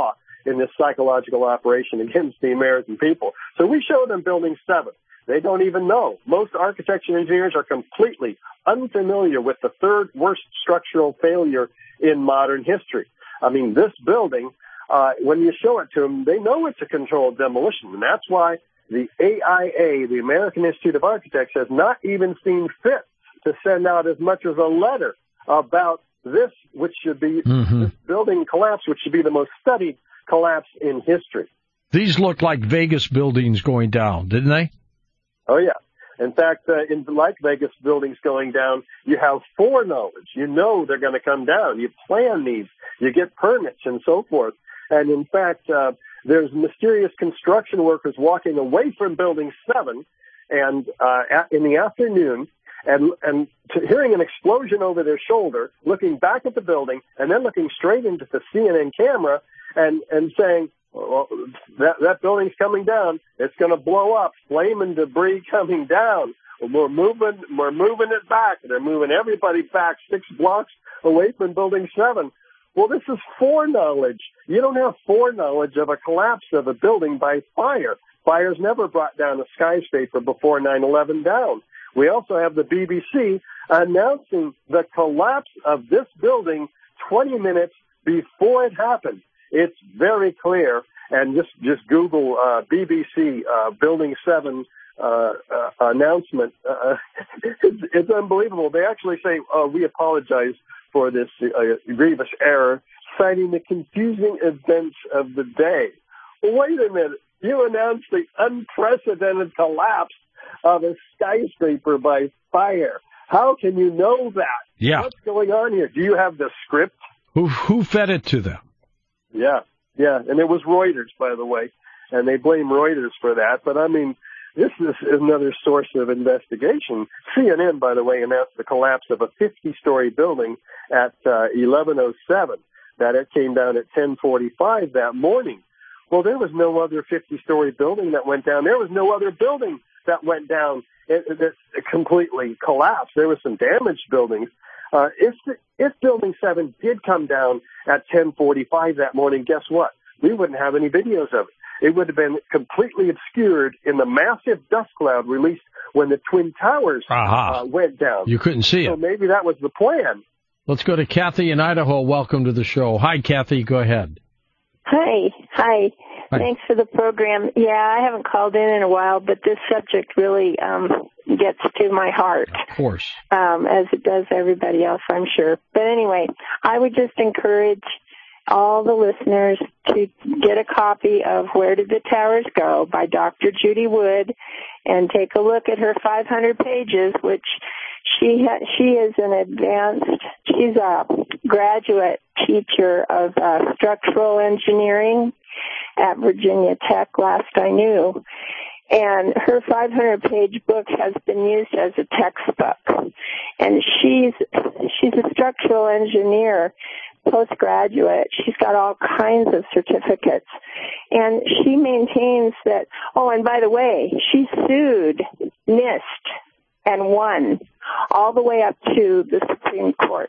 in this psychological operation against the American people. So we show them Building seven. They don't even know. Most architects and engineers are completely unfamiliar with the third worst structural failure in modern history. I mean, this building, uh, when you show it to them, they know it's a controlled demolition. And that's why the A I A, the American Institute of Architects, has not even seen fit to send out as much as a letter about this, which should be mm-hmm. this building collapse, which should be the most studied collapse in history. These look like Vegas buildings going down, didn't they? Oh, yeah. In fact, uh, in like Vegas buildings going down, you have foreknowledge. You know they're going to come down. You plan these. You get permits and so forth. And in fact, uh, there's mysterious construction workers walking away from Building seven and uh, at, in the afternoon and, and to hearing an explosion over their shoulder, looking back at the building and then looking straight into the C N N camera and, and saying, well, that, that building's coming down. It's going to blow up. Flame and debris coming down. We're moving, we're moving it back. They're moving everybody back six blocks away from Building seven. Well, this is foreknowledge. You don't have foreknowledge of a collapse of a building by fire. Fires never brought down a skyscraper before nine eleven down. We also have the B B C announcing the collapse of this building twenty minutes before it happened. It's very clear, and just just Google uh, B B C uh, Building seven uh, uh, announcement. Uh, it's, it's unbelievable. They actually say, oh, we apologize for this uh, grievous error, citing the confusing events of the day. Wait a minute. You announced the unprecedented collapse of a skyscraper by fire. How can you know that? Yeah. What's going on here? Do you have the script? Who, who fed it to them? Yeah, yeah, and it was Reuters, by the way, and they blame Reuters for that. But, I mean, this is another source of investigation. C N N, by the way, announced the collapse of a fifty-story building at uh, eleven oh seven, that it came down at ten forty-five that morning. Well, there was no other fifty-story building that went down. There was no other building that went down that completely collapsed. There were some damaged buildings. Uh, if, if Building seven did come down at ten forty-five that morning, guess what? We wouldn't have any videos of it. It would have been completely obscured in the massive dust cloud released when the Twin Towers uh, went down. You couldn't see so it. So maybe that was the plan. Let's go to Kathy in Idaho. Welcome to the show. Hi, Kathy. Go ahead. Hi. Hi. Hi. Thanks for the program. Yeah, I haven't called in in a while, but this subject really um, gets to my heart. Of course. Um, as it does everybody else, I'm sure. But anyway, I would just encourage all the listeners to get a copy of Where Did the Towers Go by Doctor Judy Wood and take a look at her five hundred pages, which she ha- she is an advanced, she's a graduate teacher of uh, structural engineering at Virginia Tech, last I knew. And her five hundred page book has been used as a textbook. And she's, she's a structural engineer, postgraduate. She's got all kinds of certificates. And she maintains that, oh, and by the way, she sued NIST and won all the way up to the Supreme Court.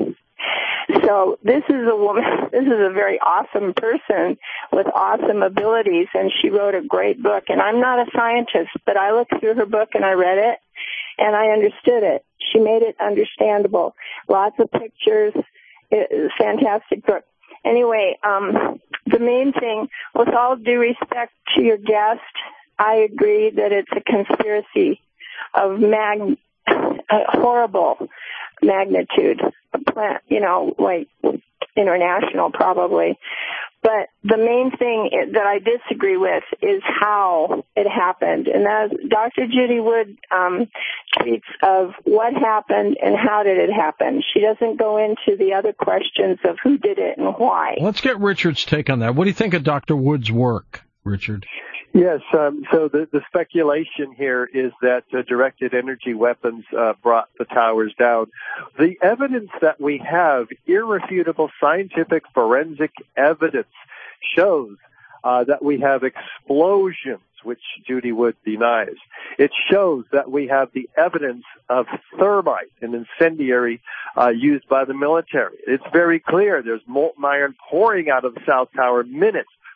So this is a woman, this is a very awesome person with awesome abilities, and she wrote a great book. And I'm not a scientist, but I looked through her book and I read it, and I understood it. She made it understandable. Lots of pictures. It was a fantastic book. Anyway, um, the main thing, with all due respect to your guest, I agree that it's a conspiracy of mag, a horrible magnitude, a plant, you know, like international probably. But the main thing that I disagree with is how it happened. And as Doctor Judy Wood um, speaks of what happened and how did it happen. She doesn't go into the other questions of who did it and why. Let's get Richard's take on that. What do you think of Doctor Wood's work, Richard? Yes, um, so the, the speculation here is that uh, directed energy weapons uh, brought the towers down. The evidence that we have, irrefutable scientific forensic evidence, shows uh, that we have explosions, which Judy Wood denies. It shows that we have the evidence of thermite, an incendiary uh, used by the military. It's very clear. There's molten iron pouring out of the South Tower minutes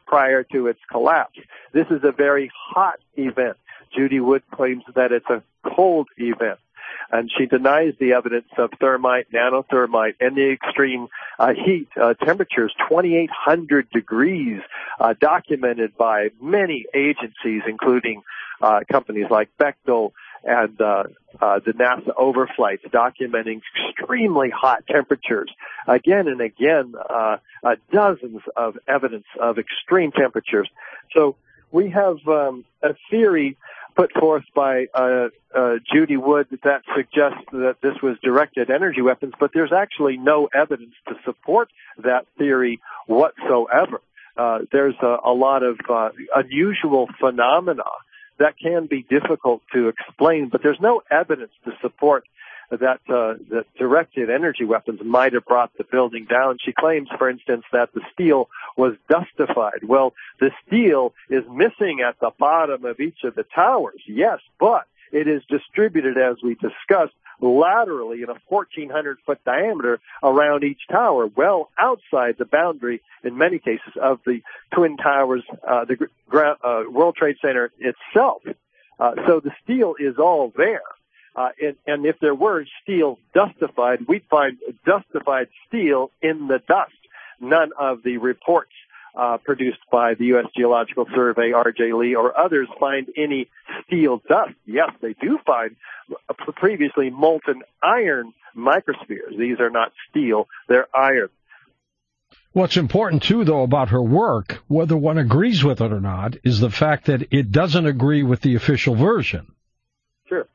prior to its collapse. This is a very hot event. Judy Wood claims that it's a cold event, and she denies the evidence of thermite, nanothermite, and the extreme uh, heat uh, temperatures, twenty-eight hundred degrees, uh, documented by many agencies, including uh, companies like Bechtel and uh, uh, the NASA overflights, documenting extremely hot temperatures. Again and again, uh, uh, dozens of evidence of extreme temperatures. So we have um, a theory put forth by uh, uh, Judy Wood that suggests that this was directed energy weapons, but there's actually no evidence to support that theory whatsoever. Uh, there's a, a lot of uh, unusual phenomena that can be difficult to explain, but there's no evidence to support that uh, that directed energy weapons might have brought the building down. She claims, for instance, that the steel was dustified. Well, the steel is missing at the bottom of each of the towers, yes, but it is distributed, as we discussed, laterally in a fourteen hundred foot diameter around each tower, well outside the boundary, in many cases, of the Twin Towers, uh, the ground, uh, World Trade Center itself. Uh, so the steel is all there. Uh, and, and if there were steel dustified, we'd find dustified steel in the dust. None of the reports uh, produced by the U S Geological Survey, R J Lee, or others find any steel dust. Yes, they do find previously molten iron microspheres. These are not steel, they're iron. What's important, too, though, about her work, whether one agrees with it or not, is the fact that it doesn't agree with the official version. Sure.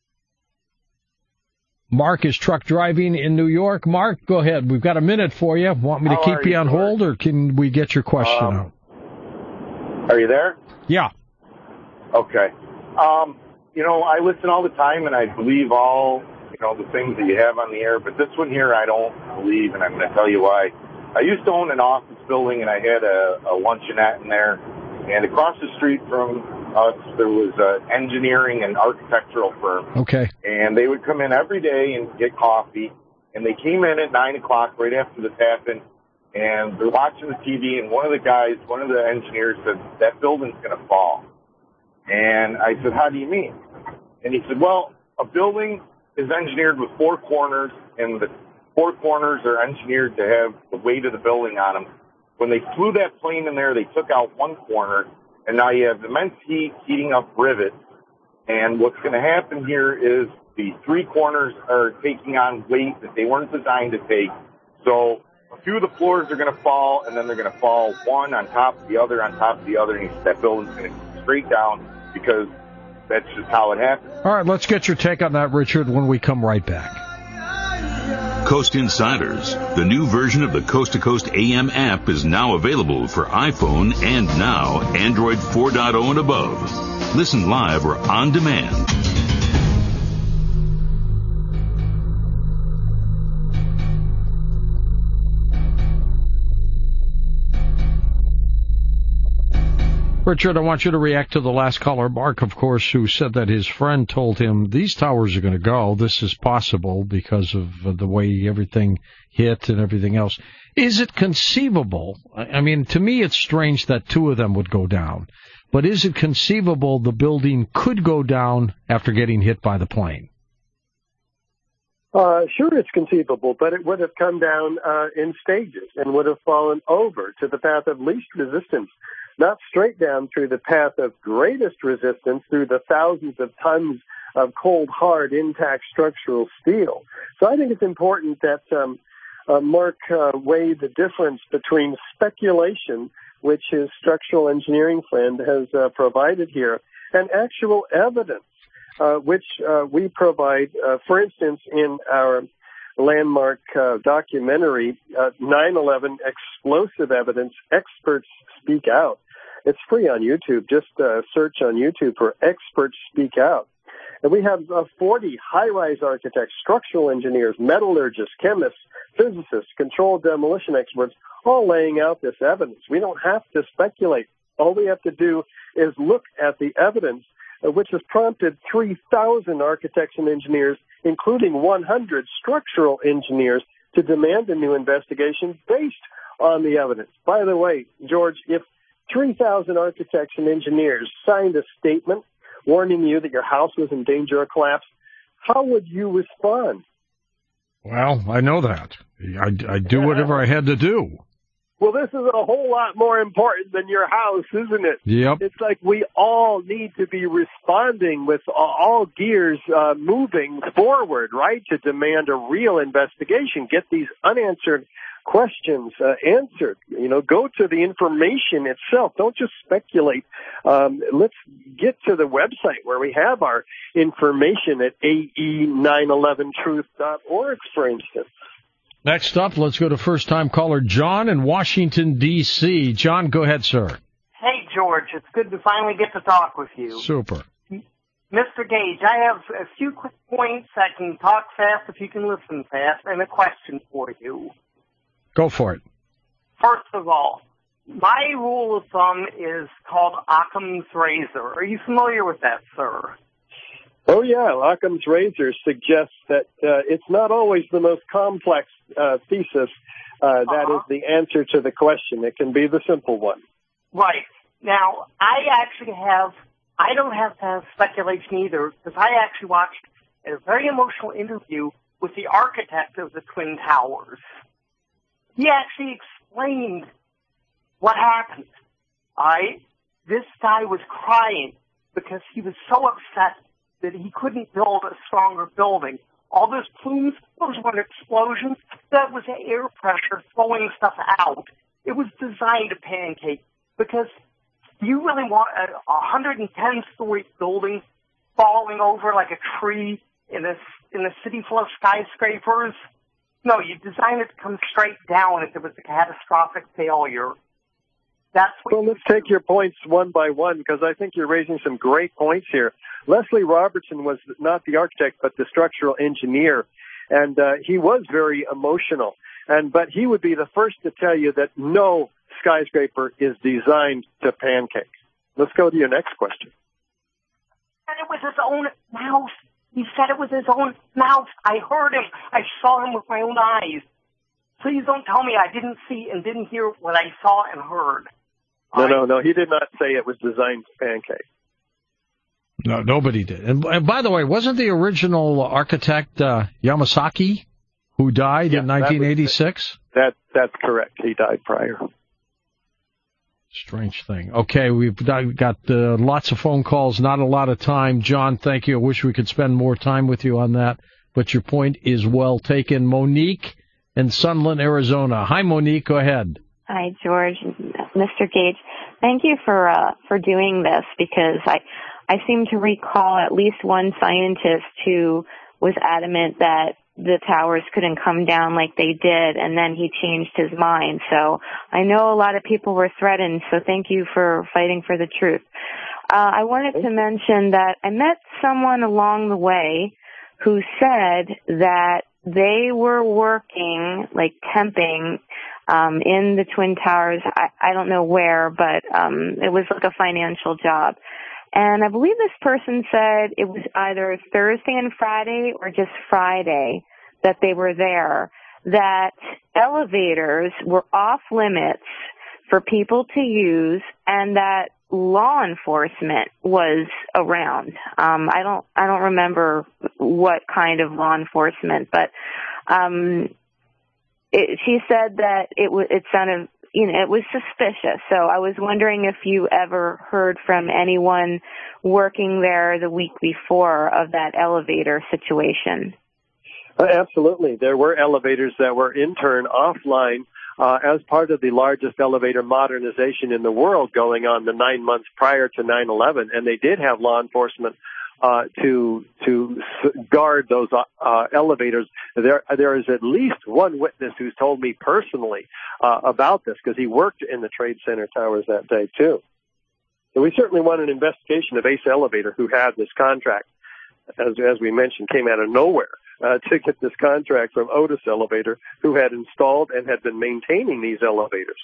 Mark is truck driving in New York. Mark, go ahead. We've got a minute for you. Want me to How keep you, you on doing? hold, or can we get your question um, out? Are you there? Yeah. Okay. Um, you know, I listen all the time, and I believe all, you know, the things that you have on the air, but this one here I don't believe, and I'm going to tell you why. I used to own an office building, and I had a, a luncheonette in there, and across the street from us, there was an engineering and architectural firm. Okay. And they would come in every day and get coffee, and they came in at nine o'clock right after this happened, and they're watching the T V, and one of the guys, one of the engineers said, that building's going to fall. And I said, how do you mean? And he said, well, a building is engineered with four corners, and the four corners are engineered to have the weight of the building on them. When they flew that plane in there, they took out one corner, and now you have immense heat heating up rivets. And what's going to happen here is the three corners are taking on weight that they weren't designed to take. So a few of the floors are going to fall, and then they're going to fall one on top of the other on top of the other, and that building's going to go straight down because that's just how it happens. All right, let's get your take on that, Richard, when we come right back. Coast Insiders, the new version of the Coast to Coast A M app, is now available for iPhone and now Android four point oh and above. Listen live or on demand. Richard, I want you to react to the last caller, Mark, of course, who said that his friend told him these towers are going to go. This is possible because of the way everything hit and everything else. Is it conceivable? I mean, to me, it's strange that two of them would go down. But is it conceivable the building could go down after getting hit by the plane? Uh, sure, it's conceivable, but it would have come down uh, in stages and would have fallen over to the path of least resistance, not straight down through the path of greatest resistance through the thousands of tons of cold, hard, intact structural steel. So I think it's important that um, uh, Mark uh, weigh the difference between speculation, which his structural engineering friend has uh, provided here, and actual evidence, uh, which uh, we provide, uh, for instance, in our landmark uh, documentary, uh, nine eleven Explosive Evidence, Experts Speak Out. It's free on YouTube. Just uh, search on YouTube for Experts Speak Out. And we have uh, forty high-rise architects, structural engineers, metallurgists, chemists, physicists, controlled demolition experts, all laying out this evidence. We don't have to speculate. All we have to do is look at the evidence, uh, which has prompted three thousand architects and engineers, including one hundred structural engineers, to demand a new investigation based on the evidence. By the way, George, if three thousand architects and engineers signed a statement warning you that your house was in danger of collapse, how would you respond? Well, I know that. I'd, I'd do whatever I had to do. Well, this is a whole lot more important than your house, isn't it? Yep. It's like we all need to be responding with all gears uh, moving forward, right, to demand a real investigation, get these unanswered questions uh, answered. You know, go to the information itself. Don't just speculate. Um, let's get to the website where we have our information at A E nine eleven truth dot org, for instance. Next up, let's go to first-time caller John in Washington, D C John, go ahead, sir. Hey, George. It's good to finally get to talk with you. Super. Mister Gage, I have a few quick points. I can talk fast if you can listen fast, and a question for you. Go for it. First of all, my rule of thumb is called Occam's razor. Are you familiar with that, sir? Oh, yeah. Occam's razor suggests that uh, it's not always the most complex uh, thesis uh, that uh-huh. is the answer to the question. It can be the simple one. Right. Now, I actually have, I don't have to have speculation either, because I actually watched a very emotional interview with the architect of the Twin Towers. He actually explained what happened. All right? This guy was crying because he was so upset that he couldn't build a stronger building. All those plumes, those weren't explosions. That was air pressure throwing stuff out. It was designed to pancake because do you really want a one hundred ten story building falling over like a tree in a, in a city full of skyscrapers? No, you design it to come straight down if there was a catastrophic failure. That's what well, let's take your points one by one, because I think you're raising some great points here. Leslie Robertson was not the architect, but the structural engineer, and uh, he was very emotional. And but he would be the first to tell you that no skyscraper is designed to pancake. Let's go to your next question. And it was his own mouth. He said it was his own mouth. I heard him. I saw him with my own eyes. Please don't tell me I didn't see and didn't hear what I saw and heard. No, no, no. He did not say it was designed to pancake. No, nobody did. And, and by the way, wasn't the original architect uh, Yamasaki, who died yeah, in nineteen eighty-six? That, that that's correct. He died prior. Strange thing. Okay, we've got uh, lots of phone calls, not a lot of time. John, thank you. I wish we could spend more time with you on that, but your point is well taken. Monique in Sunland, Arizona. Hi, Monique. Go ahead. Hi, George, Mister Gage. Thank you for uh, for doing this, because I I seem to recall at least one scientist who was adamant that the towers couldn't come down like they did, and then he changed his mind. So I know a lot of people were threatened, so thank you for fighting for the truth. Uh, I wanted to mention that I met someone along the way who said that they were working, like temping, um, in the Twin Towers. I, I don't know where, but um, it was like a financial job. And I believe this person said it was either Thursday and Friday or just Friday that they were there, that elevators were off limits for people to use, and that law enforcement was around. Um, I don't, I don't remember what kind of law enforcement, but um, it, she said that it was, it sounded, you know, it was suspicious. So I was wondering if you ever heard from anyone working there the week before of that elevator situation. Uh, absolutely. There were elevators that were in turn offline uh, as part of the largest elevator modernization in the world going on the nine months prior to nine eleven. And they did have law enforcement uh, to to guard those uh, elevators. There, there is at least one witness who's told me personally uh, about this, because he worked in the Trade Center towers that day too. So we certainly want an investigation of Ace Elevator, who had this contract, as as we mentioned, came out of nowhere uh, to get this contract from Otis Elevator, who had installed and had been maintaining these elevators.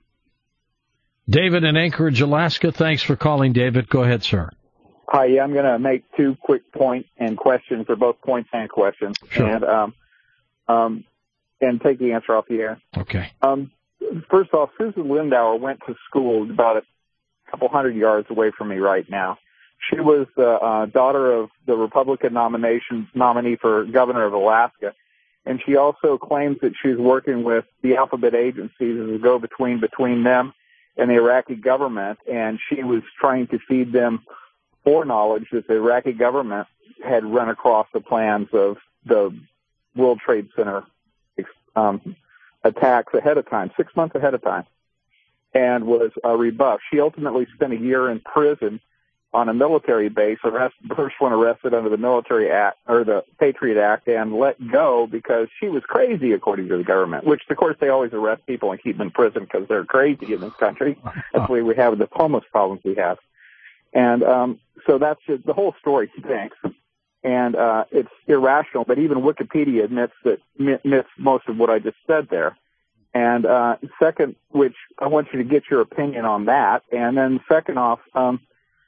David in Anchorage, Alaska. Thanks for calling, David. Go ahead, sir. Hi, yeah, I'm going to make two quick points and questions, or both points and questions, sure. and um, um, and take the answer off the air. Okay. Um, first off, Susan Lindauer went to school about a couple hundred yards away from me right now. She was the uh, daughter of the Republican nomination nominee for governor of Alaska, and she also claims that she's working with the alphabet agencies as a go-between between them and the Iraqi government, and she was trying to feed them foreknowledge that the Iraqi government had run across the plans of the World Trade Center um, attacks ahead of time, six months ahead of time, and was uh, rebuffed. She ultimately spent a year in prison on a military base, arrest, first one arrested under the Military Act, or the Patriot Act, and let go because she was crazy, according to the government, which, of course, they always arrest people and keep them in prison because they're crazy in this country. That's the way we have the homeless problems we have. And um, so that's just, the whole story stinks. And uh, it's irrational, but even Wikipedia admits that admits most of what I just said there. And uh, second, which I want you to get your opinion on that. And then second off, um,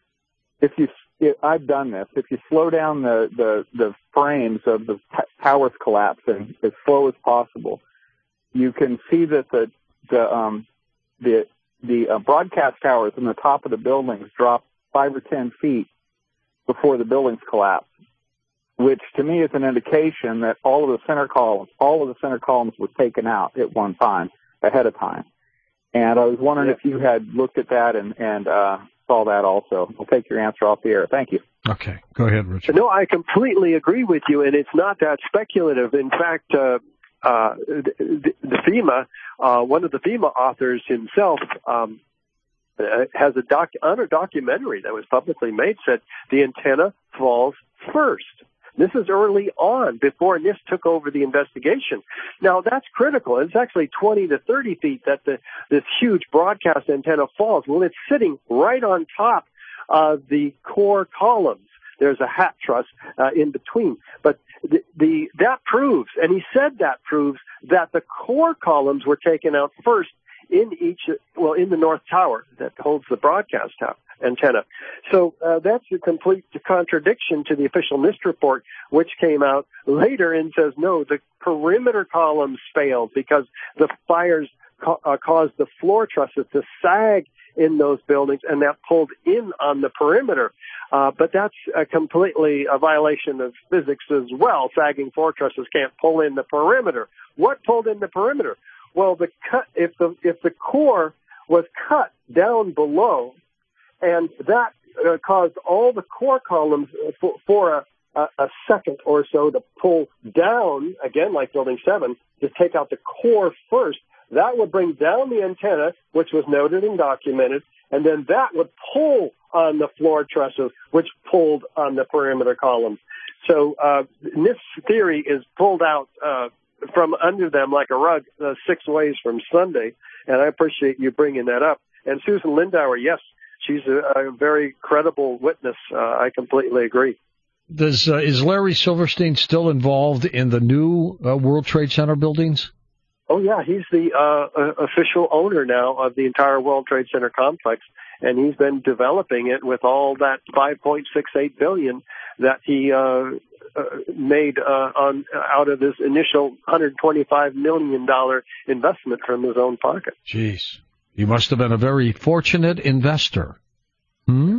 if you, if, I've done this. If you slow down the, the, the frames of the t- towers collapsing as slow as possible, you can see that the the um, the the uh, broadcast towers in the top of the buildings drop five or ten feet before the buildings collapse, which to me is an indication that all of the center columns, all of the center columns were taken out at one time, ahead of time. And I was wondering yeah. if you had looked at that and, and uh, saw that also. We'll take your answer off the air. Thank you. Okay. Go ahead, Richard. No, I completely agree with you, and it's not that speculative. In fact, uh, uh, the, the FEMA, uh, one of the FEMA authors himself, um, has a doc, on a documentary that was publicly made, said the antenna falls first. This is early on, before NIST took over the investigation. Now, that's critical. It's actually twenty to thirty feet that the, this huge broadcast antenna falls. Well, it's sitting right on top of the core columns. There's a hat truss uh, in between. But the, the that proves, and he said that proves, that the core columns were taken out first in each, well, in the North Tower that holds the broadcast tower antenna. So uh, that's a complete contradiction to the official NIST report, which came out later and says, no, the perimeter columns failed because the fires ca- uh, caused the floor trusses to sag in those buildings, and that pulled in on the perimeter. Uh, but that's a completely a violation of physics as well. Sagging floor trusses can't pull in the perimeter. What pulled in the perimeter? Well, the cut, if the if the core was cut down below, and that uh, caused all the core columns for, for a, a, a second or so to pull down, again, like Building seven, to take out the core first. That would bring down the antenna, which was noted and documented, and then that would pull on the floor trusses, which pulled on the perimeter columns. So uh, this theory is pulled out uh, from under them like a rug uh, six ways from Sunday, and I appreciate you bringing that up. And Susan Lindauer, yes, she's a, a very credible witness. Uh, I completely agree. Does uh, is Larry Silverstein still involved in the new uh, World Trade Center buildings? Oh, yeah, he's the uh, official owner now of the entire World Trade Center complex, and he's been developing it with all that five point six eight billion dollars that he uh, uh, made uh, on out of this initial one hundred twenty-five million dollars investment from his own pocket. Jeez. You must have been a very fortunate investor. Hmm?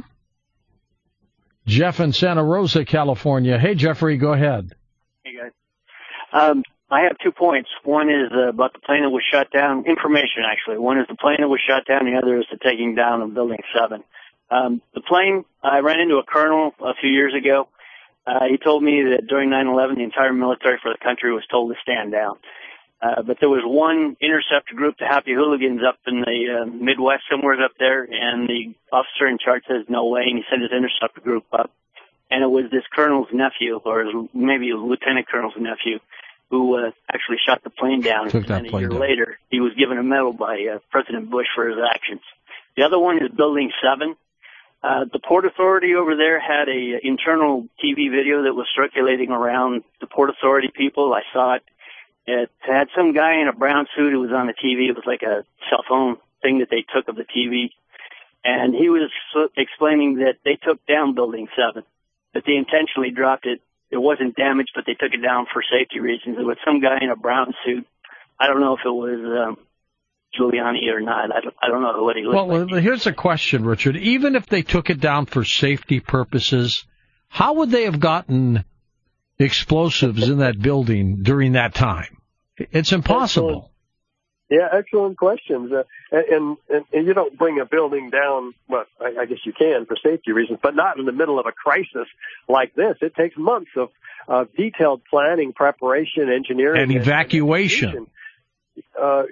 Jeff in Santa Rosa, California. Hey, Jeffrey, go ahead. Hey, guys. Um, I have two points. One is uh, about the plane that was shot down. Information, actually. One is the plane that was shot down. The other is the taking down of Building seven. Um, the plane, I ran into a colonel a few years ago. Uh, he told me that during nine eleven, the entire military for the country was told to stand down. Uh, but there was one interceptor group, the Happy Hooligans, up in the uh, Midwest, somewhere up there, and the officer in charge says, no way, and he sent his interceptor group up. And it was this colonel's nephew, or maybe a lieutenant colonel's nephew, who uh, actually shot the plane down. Took and that then a year down. later, he was given a medal by uh, President Bush for his actions. The other one is Building seven. Uh, the Port Authority over there had a internal T V video that was circulating around the Port Authority people. I saw it. It had some guy in a brown suit who was on the T V. It was like a cell phone thing that they took of the T V. And he was explaining that they took down Building seven, that they intentionally dropped it. It wasn't damaged, but they took it down for safety reasons. It was some guy in a brown suit. I don't know if it was um, Giuliani or not. I don't, I don't know what he looks well, like. Well, here's a question, Richard. Even if they took it down for safety purposes, how would they have gotten explosives in that building during that time? It's impossible. Excellent. Yeah, excellent questions. Uh, and, and, and you don't bring a building down, well, I, I guess you can for safety reasons, but not in the middle of a crisis like this. It takes months of uh, detailed planning, preparation, engineering. And evacuation. And Uh,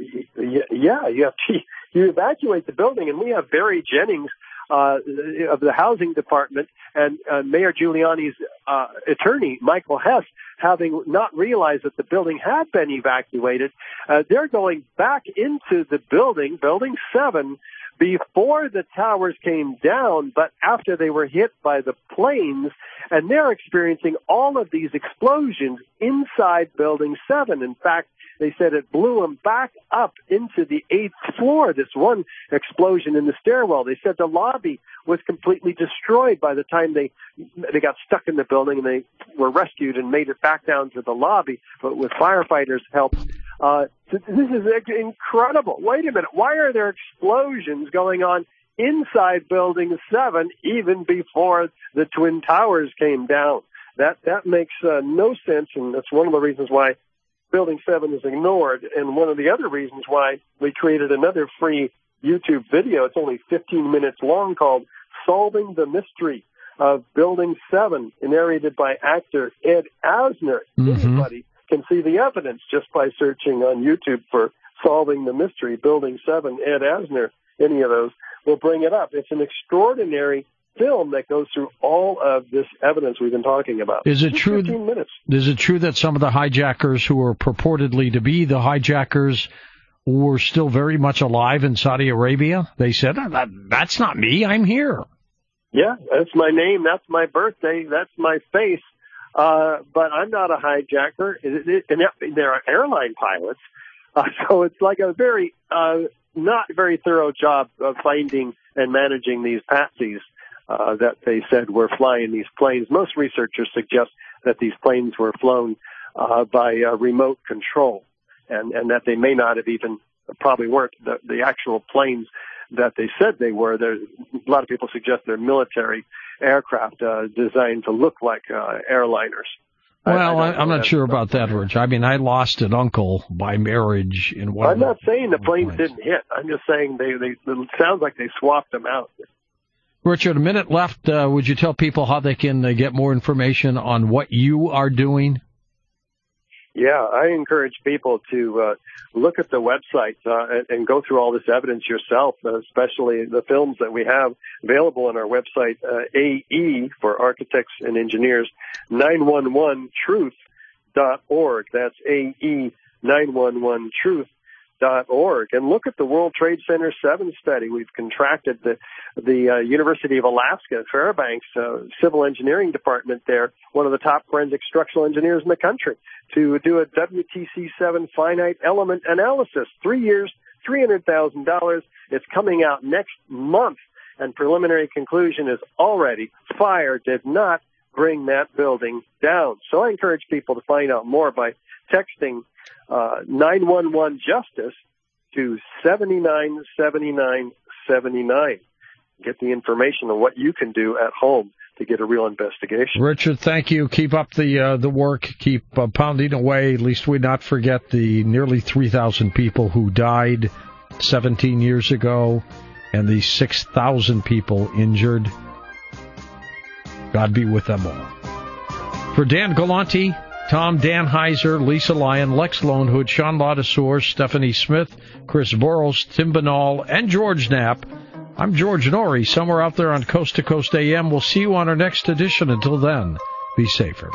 yeah, you have to you evacuate the building, and we have Barry Jennings uh, of the housing department and uh, Mayor Giuliani's uh, attorney, Michael Hess, having not realized that the building had been evacuated. Uh, they're going back into the building, Building seven, before the towers came down, but after they were hit by the planes, and they're experiencing all of these explosions inside Building seven. In fact, they said it blew them back up into the eighth floor, this one explosion in the stairwell. They said the lobby was completely destroyed by the time they they got stuck in the building, and they were rescued and made it back down to the lobby, but with firefighters' help. Uh, this is incredible. Wait a minute. Why are there explosions going on inside Building seven even before the Twin Towers came down? That that makes uh, no sense, and that's one of the reasons why Building seven is ignored, and one of the other reasons why we created another free YouTube video. It's only fifteen minutes long, called Solving the Mystery of Building seven, narrated by actor Ed Asner. Mm-hmm. Anybody can see the evidence just by searching on YouTube for Solving the Mystery, Building seven, Ed Asner. Any of those will bring it up. It's an extraordinary film that goes through all of this evidence we've been talking about. Is it true? fifteen minutes. Is it true that some of the hijackers who were purportedly to be the hijackers were still very much alive in Saudi Arabia? They said, that, that's not me, I'm here. Yeah, that's my name, that's my birthday, that's my face, uh, but I'm not a hijacker. It, it, and there are airline pilots, uh, so it's like a very, uh, not very thorough job of finding and managing these patsies uh, that they said were flying these planes. Most researchers suggest that these planes were flown uh, by uh, remote control, and, and that they may not have even, probably weren't the, the actual planes that they said they were. There, a lot of people suggest they're military aircraft uh, designed to look like uh, airliners. Well, I, I I'm not sure about that, Rich. I mean, I lost an uncle by marriage in one. I'm not saying the planes didn't hit. I'm just saying they, they. It sounds like they swapped them out. Richard, a minute left. Uh, would you tell people how they can uh, get more information on what you are doing? Yeah, I encourage people to uh, look at the website uh, and, and go through all this evidence yourself, uh, especially the films that we have available on our website, uh, A E for Architects and Engineers, nine one one truth dot org. That's A E nine one one truth dot org. And look at the World Trade Center seven study. We've contracted the the uh, University of Alaska, Fairbanks uh, Civil Engineering Department there, one of the top forensic structural engineers in the country, to do a W T C seven finite element analysis. Three years, three hundred thousand dollars. It's coming out next month, and preliminary conclusion is already fire did not bring that building down. So I encourage people to find out more by texting uh, nine one one justice to seven nine seven nine seven nine. Get the information on what you can do at home to get a real investigation. Richard, thank you. Keep up the uh, the work. Keep uh, pounding away. At least we not forget the nearly three thousand people who died seventeen years ago and the six thousand people injured. God be with them all. For Dan Galante, Tom Danheiser, Lisa Lyon, Lex Lonehood, Sean Ladouceur, Stephanie Smith, Chris Burrows, Tim Banal, and George Knapp, I'm George Norrie, somewhere out there on Coast to Coast A M. We'll see you on our next edition. Until then, be safer.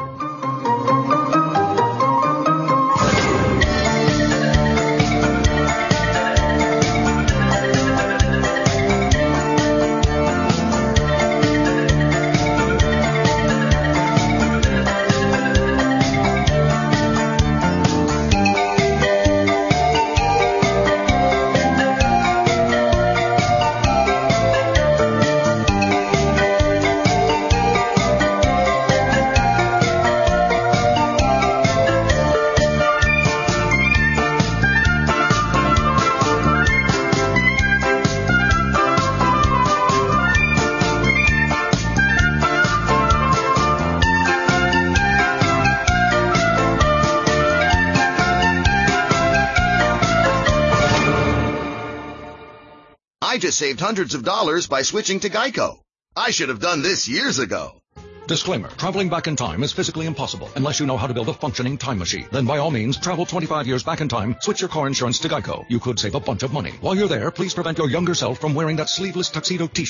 have saved hundreds of dollars by switching to Geico. I should have done this years ago. Disclaimer. Traveling back in time is physically impossible unless you know how to build a functioning time machine. Then by all means, travel twenty-five years back in time, switch your car insurance to Geico. You could save a bunch of money. While you're there, please prevent your younger self from wearing that sleeveless tuxedo t-shirt